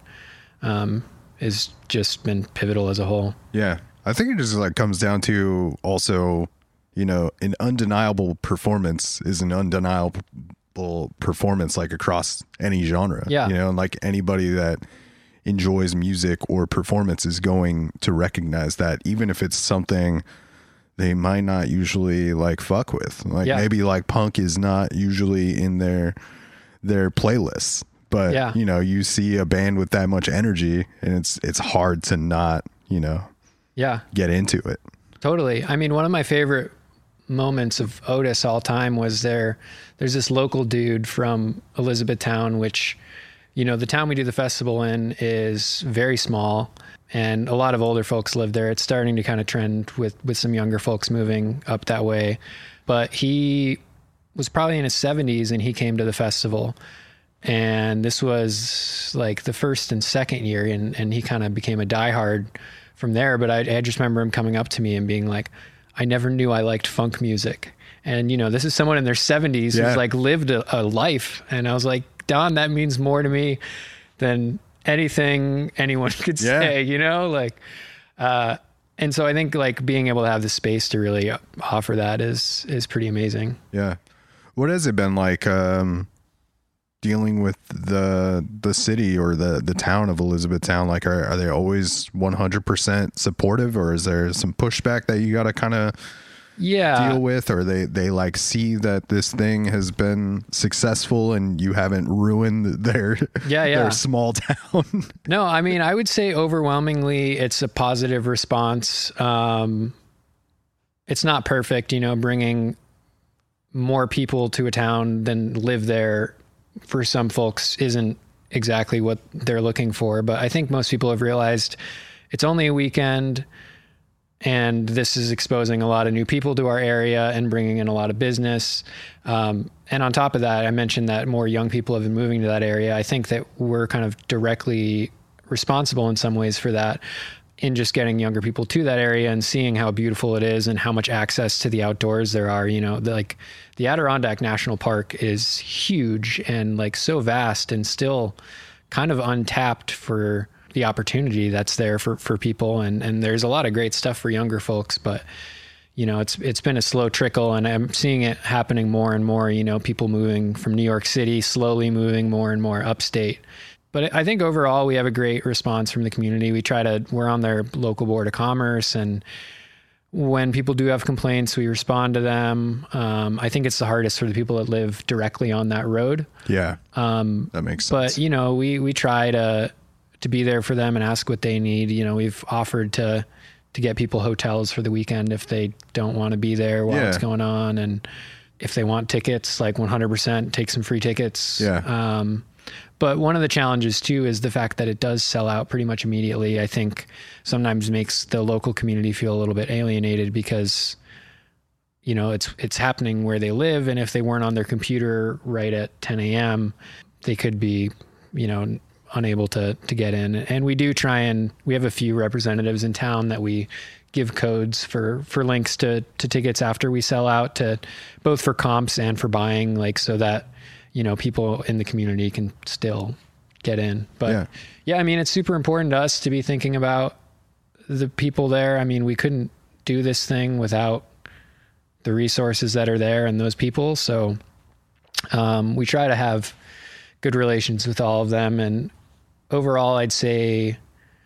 has just been pivotal as a whole. Yeah. I think it just like comes down to also, you know, an undeniable performance is an undeniable performance, like across any genre. Yeah. You know, and like anybody that enjoys music or performance is going to recognize that, even if it's something they might not usually like fuck with. Like maybe like punk is not usually in their playlists, but you know, you see a band with that much energy and it's hard to not, you know, get into it. Totally. I mean, one of my favorite moments of Otis all time was there's this local dude from Elizabethtown, which the town we do the festival in is very small, and a lot of older folks live there. It's starting to kind of trend with some younger folks moving up that way. But he was probably in his 70s and he came to the festival. And this was like the first and second year, and he kind of became a diehard from there. But I just remember him coming up to me and being like, I never knew I liked funk music. And, this is someone in their 70s who's like lived a life. And I was like, Don, that means more to me than anything anyone could say, and so I think like being able to have the space to really offer that is pretty amazing. Yeah. What has it been like, dealing with the city or the town of Elizabethtown? Like, are they always 100% supportive, or is there some pushback that you got to kind of deal with, or they like see that this thing has been successful and you haven't ruined their small town? No, I mean, I would say overwhelmingly it's a positive response. It's not perfect, bringing more people to a town than live there for some folks isn't exactly what they're looking for, but I think most people have realized it's only a weekend. And this is exposing a lot of new people to our area and bringing in a lot of business. And on top of that, I mentioned that more young people have been moving to that area. I think that we're kind of directly responsible in some ways for that, in just getting younger people to that area and seeing how beautiful it is and how much access to the outdoors there are. Like the Adirondack National Park is huge and like so vast and still kind of untapped for the opportunity that's there for people. And there's a lot of great stuff for younger folks, but it's been a slow trickle, and I'm seeing it happening more and more, people moving from New York City, slowly moving more and more upstate. But I think overall we have a great response from the community. We're on their local board of commerce, and when people do have complaints, we respond to them. I think it's the hardest for the people that live directly on that road. Yeah. That makes sense. But we try to be there for them and ask what they need. We've offered to get people hotels for the weekend if they don't want to be there while it's going on. And if they want tickets, like 100% take some free tickets. Yeah. But one of the challenges too is the fact that it does sell out pretty much immediately. I think sometimes makes the local community feel a little bit alienated because, it's happening where they live. And if they weren't on their computer right at 10 a.m., they could be, unable to get in. And we do we have a few representatives in town that we give codes for links to tickets after we sell out, to both for comps and for buying, like, so that, people in the community can still get in. But I mean, it's super important to us to be thinking about the people there. I mean, we couldn't do this thing without the resources that are there and those people. So, we try to have good relations with all of them. And overall, I'd say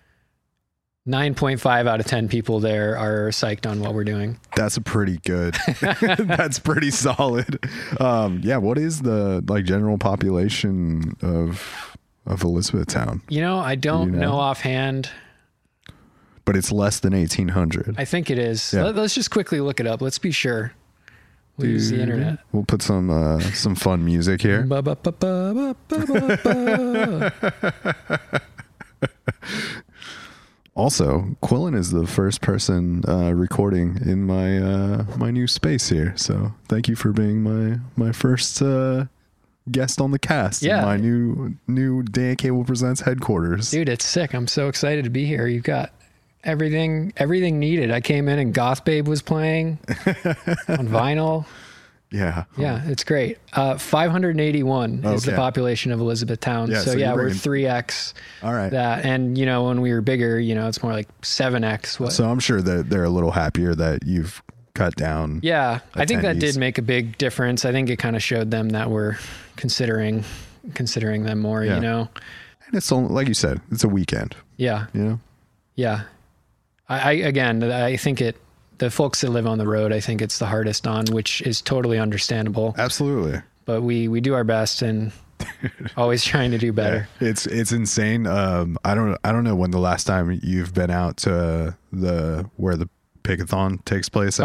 9.5 out of 10 people there are psyched on what we're doing. That's a pretty good. That's pretty solid. What is the general population of Elizabethtown? I don't know offhand, but it's less than 1,800. I think it is. Yeah. Let's just quickly look it up. Let's be sure. We'll use the internet. We'll put some fun music here. Also, Quillen is the first person recording in my new space here. So thank you for being my first guest on the cast. Yeah. In my new Dan Cable Presents headquarters. Dude, it's sick. I'm so excited to be here. You've got everything needed. I came in and Goth Babe was playing on vinyl. Yeah. Yeah, it's great. 581 is the population of Elizabethtown. Yeah, so we're 3x. All right. That. And, when we were bigger, it's more like 7x. So I'm sure that they're a little happier that you've cut down. Yeah, I think that attendees. did make a big difference. I think it kind of showed them that we're considering them more, And it's only, like you said, it's a weekend. Yeah. Yeah. I think the folks that live on the road, I think it's the hardest on, which is totally understandable. Absolutely. But we do our best and always trying to do better. Yeah, it's insane. I don't know when the last time you've been out to where the Pickathon takes place at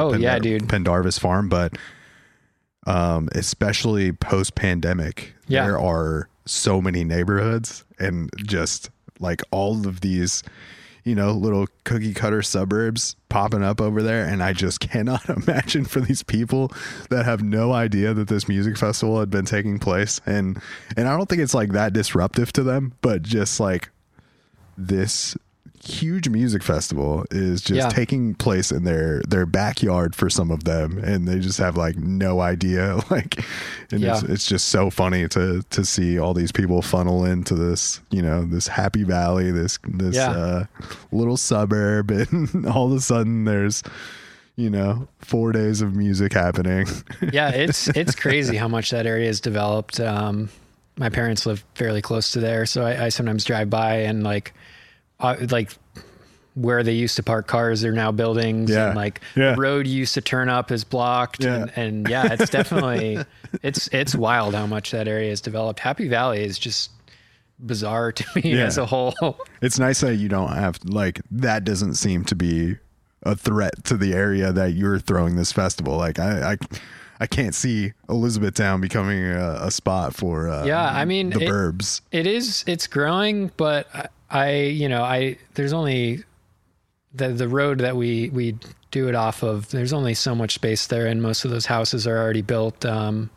Pendarvis Farm, but especially post pandemic, there are so many neighborhoods and just like all of these, you know, little cookie cutter suburbs popping up over there. And I just cannot imagine for these people that have no idea that this music festival had been taking place. And I don't think it's like that disruptive to them, but just like this huge music festival is just taking place in their backyard for some of them, and they just have like no idea. Like, and it's just so funny to see all these people funnel into this, you know, this happy valley, this little suburb, and all of a sudden there's, you know, 4 days of music happening. Yeah, it's crazy how much that area has developed. My parents live fairly close to there, so I sometimes drive by and like where they used to park cars, they're now buildings, and like the road you used to turn up is blocked. And it's definitely, it's wild how much that area has developed. Happy Valley is just bizarre to me as a whole. It's nice that you don't have like, that doesn't seem to be a threat to the area that you're throwing this festival. Like I can't see Elizabethtown becoming a spot for I mean, the burbs. It's growing, but there's only the road that we do it off of. There's only so much space there, and most of those houses are already built. But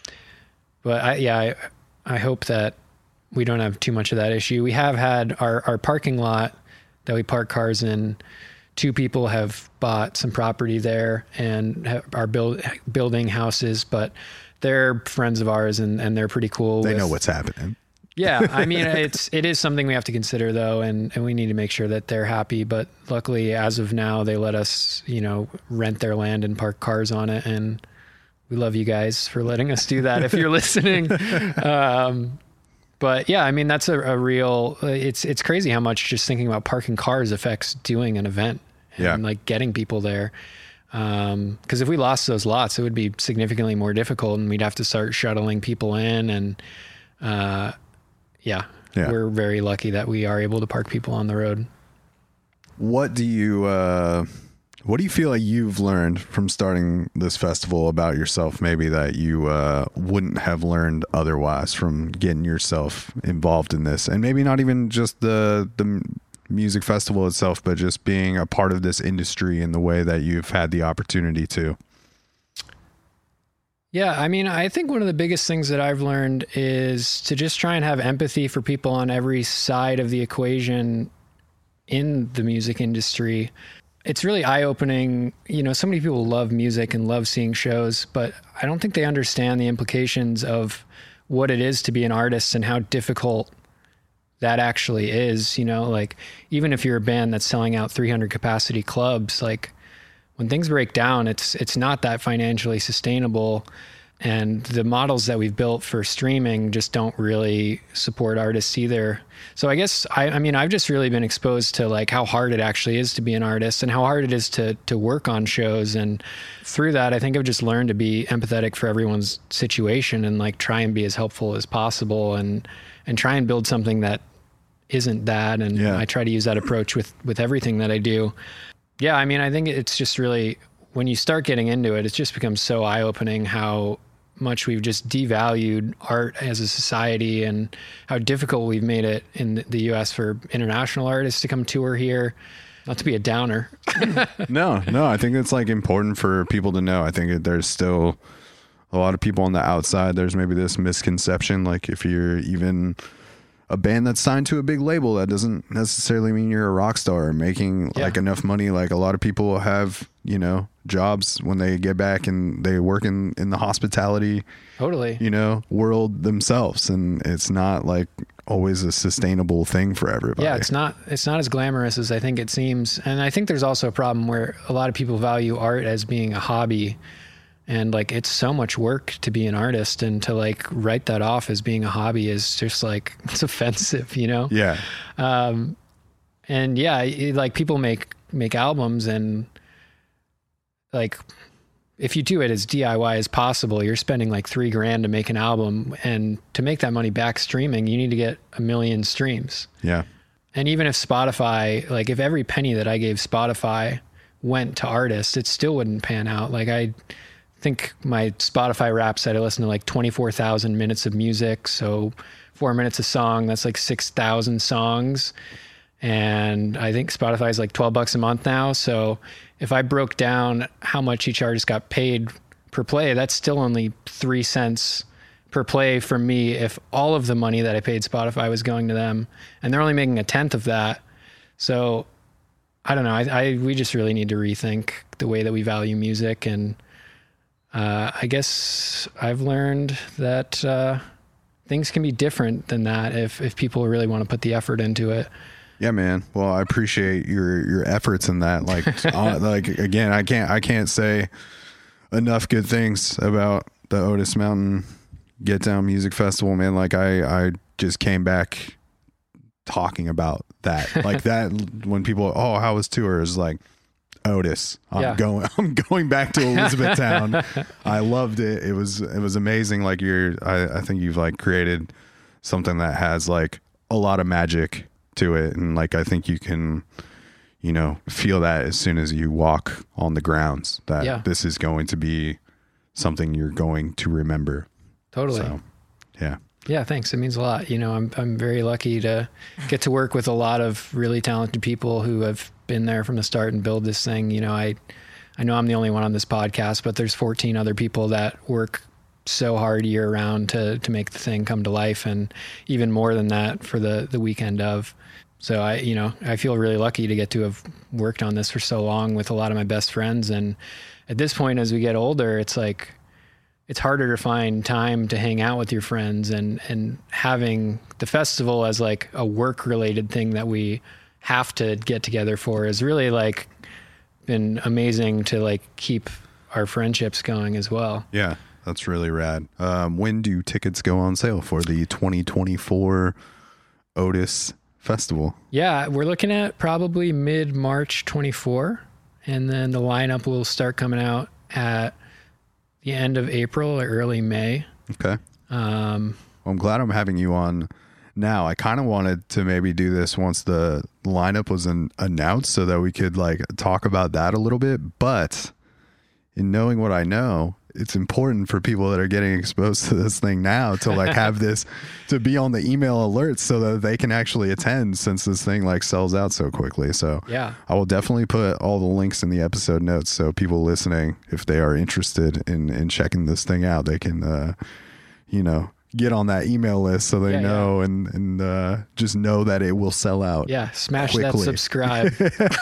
I hope that we don't have too much of that issue. We have had our parking lot that we park cars in. 2 people have bought some property there and are building houses, but they're friends of ours and they're pretty cool. They know what's happening. Yeah. I mean, it is something we have to consider though. And we need to make sure that they're happy, but luckily as of now, they let us, you know, rent their land and park cars on it. And we love you guys for letting us do that. If you're listening. But yeah, I mean, that's a real, it's crazy how much just thinking about parking cars affects doing an event and like getting people there. 'Cause if we lost those lots, it would be significantly more difficult and we'd have to start shuttling people in. And, we're very lucky that we are able to park people on the road. What do you feel like you've learned from starting this festival about yourself, maybe that you wouldn't have learned otherwise from getting yourself involved in this? And maybe not even just the music festival itself, but just being a part of this industry in the way that you've had the opportunity to. Yeah, I mean, I think one of the biggest things that I've learned is to just try and have empathy for people on every side of the equation in the music industry. It's really eye-opening. You know, so many people love music and love seeing shows, but I don't think they understand the implications of what it is to be an artist and how difficult that actually is. You know, like even if you're a band that's selling out 300 capacity clubs, like when things break down, it's not that financially sustainable. And the models that we've built for streaming just don't really support artists either. So I guess, I mean, I've just really been exposed to like how hard it actually is to be an artist and how hard it is to work on shows. And through that, I think I've just learned to be empathetic for everyone's situation and like try and be as helpful as possible and try and build something that isn't that. And I try to use that approach with everything that I do. Yeah, I mean, I think it's just really, when you start getting into it, it's just becomes so eye-opening how much we've just devalued art as a society and how difficult we've made it in the US for international artists to come tour here. Not to be a downer. No, I think it's like important for people to know. I think there's still a lot of people on the outside. There's maybe this misconception, like if you're even a band that's signed to a big label, that doesn't necessarily mean you're a rock star or making like enough money. Like a lot of people have, you know, jobs when they get back and they work in the hospitality, you know, world themselves. And it's not like always a sustainable thing for everybody. Yeah. It's not as glamorous as I think it seems. And I think there's also a problem where a lot of people value art as being a hobby. And like, it's so much work to be an artist, and to like write that off as being a hobby is just like, it's offensive, you know? Yeah. And yeah, like people make albums, and like, if you do it as DIY as possible, you're spending like $3,000 to make an album, and to make that money back streaming, you need to get 1 million streams. Yeah. And even if Spotify, like if every penny that I gave Spotify went to artists, it still wouldn't pan out. Like I think my Spotify Wrapped said I listened to like 24,000 minutes of music. So 4 minutes a song, that's like 6,000 songs. And I think Spotify is like $12 a month now. So if I broke down how much each artist got paid per play, that's still only 3 cents per play from me if all of the money that I paid Spotify was going to them. And they're only making a tenth of that. So I don't know. We just really need to rethink the way that we value music. And I guess I've learned that things can be different than that if people really want to put the effort into it. Yeah, man. Well, I appreciate your efforts in that. Like, like again, I can't say enough good things about the Otis Mountain Get Down Music Festival, man. Like I just came back talking about that, like that when people, oh, how was tour? Is like, Otis, I'm going back to Elizabethtown. I loved it. It was amazing. Like I think you've like created something that has like a lot of magic to it. And like, I think you can, feel that as soon as you walk on the grounds that this is going to be something you're going to remember. Totally. So, yeah. Yeah, thanks. It means a lot. I'm very lucky to get to work with a lot of really talented people who have been there from the start and build this thing. I know I'm the only one on this podcast, but there's 14 other people that work so hard year round to make the thing come to life, and even more than that for the weekend of. So I feel really lucky to get to have worked on this for so long with a lot of my best friends. And at this point, as we get older, it's like, it's harder to find time to hang out with your friends, and having the festival as like a work related thing that we have to get together for is really like been amazing to like keep our friendships going as well. Yeah, that's really rad. When do tickets go on sale for the 2024 Otis Festival? Yeah, we're looking at probably mid-March 24, and then the lineup will start coming out at the end of April or early May. Okay. Well, I'm glad I'm having you on now. I kind of wanted to maybe do this once the lineup was announced so that we could like talk about that a little bit. But in knowing what I know, it's important for people that are getting exposed to this thing now to like have this, to be on the email alerts so that they can actually attend, since this thing like sells out so quickly. So yeah, I will definitely put all the links in the episode notes, so people listening, if they are interested in checking this thing out, they can, get on that email list so they know and just know that it will sell out. Yeah. Smash quickly. that subscribe.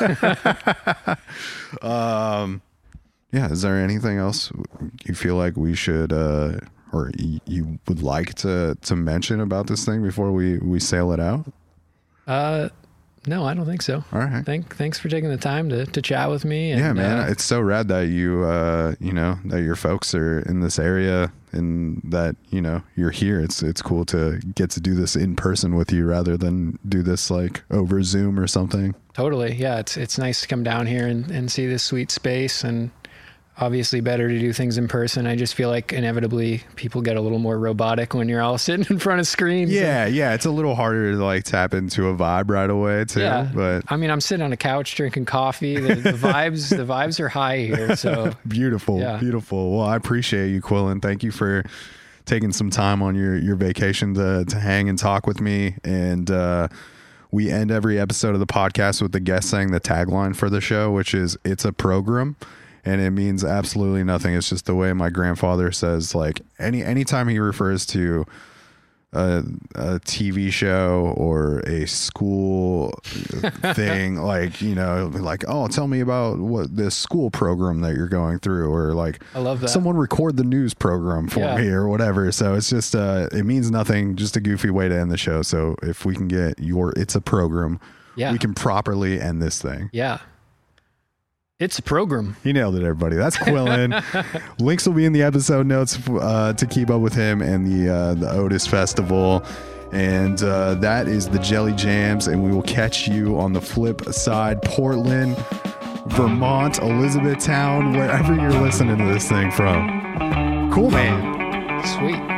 Yeah. Is there anything else you feel like we should, or you would like to mention about this thing before we sail it out? No, I don't think so. All right. Thanks for taking the time to chat with me. And, yeah, man. It's so rad that you, that your folks are in this area and that, you're here. It's cool to get to do this in person with you rather than do this like over Zoom or something. Totally. Yeah. It's nice to come down here and see this sweet space, and obviously better to do things in person. I just feel like inevitably people get a little more robotic when you're all sitting in front of screens. Yeah. Yeah. It's a little harder to like tap into a vibe right away too. Yeah. But I mean, I'm sitting on a couch drinking coffee. The vibes are high here. So beautiful. Yeah. Beautiful. Well, I appreciate you, Quillen. Thank you for taking some time on your vacation to hang and talk with me. And, we end every episode of the podcast with the guest saying the tagline for the show, which is "It's a program." And it means absolutely nothing. It's just the way my grandfather says, like anytime he refers to a TV show or a school thing, like, like, oh, tell me about what this school program that you're going through, or like, I love that. Someone record the news program for me or whatever. So it's just, it means nothing, just a goofy way to end the show. So if we can get "It's a program," we can properly end this thing. Yeah. It's a program. You nailed it, everybody. That's Quillen. Links will be in the episode notes to keep up with him and the Otis Festival. And that is the Jelly Jams. And we will catch you on the flip side. Portland, Vermont, Elizabethtown, wherever you're listening to this thing from. Cool, man. Sweet.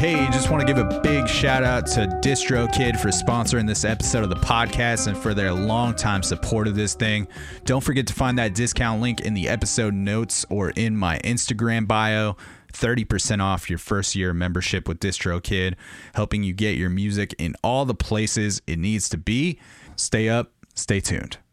Hey, just want to give a big shout out to DistroKid for sponsoring this episode of the podcast and for their longtime support of this thing. Don't forget to find that discount link in the episode notes or in my Instagram bio. 30% off your first year membership with DistroKid, helping you get your music in all the places it needs to be. Stay up, stay tuned.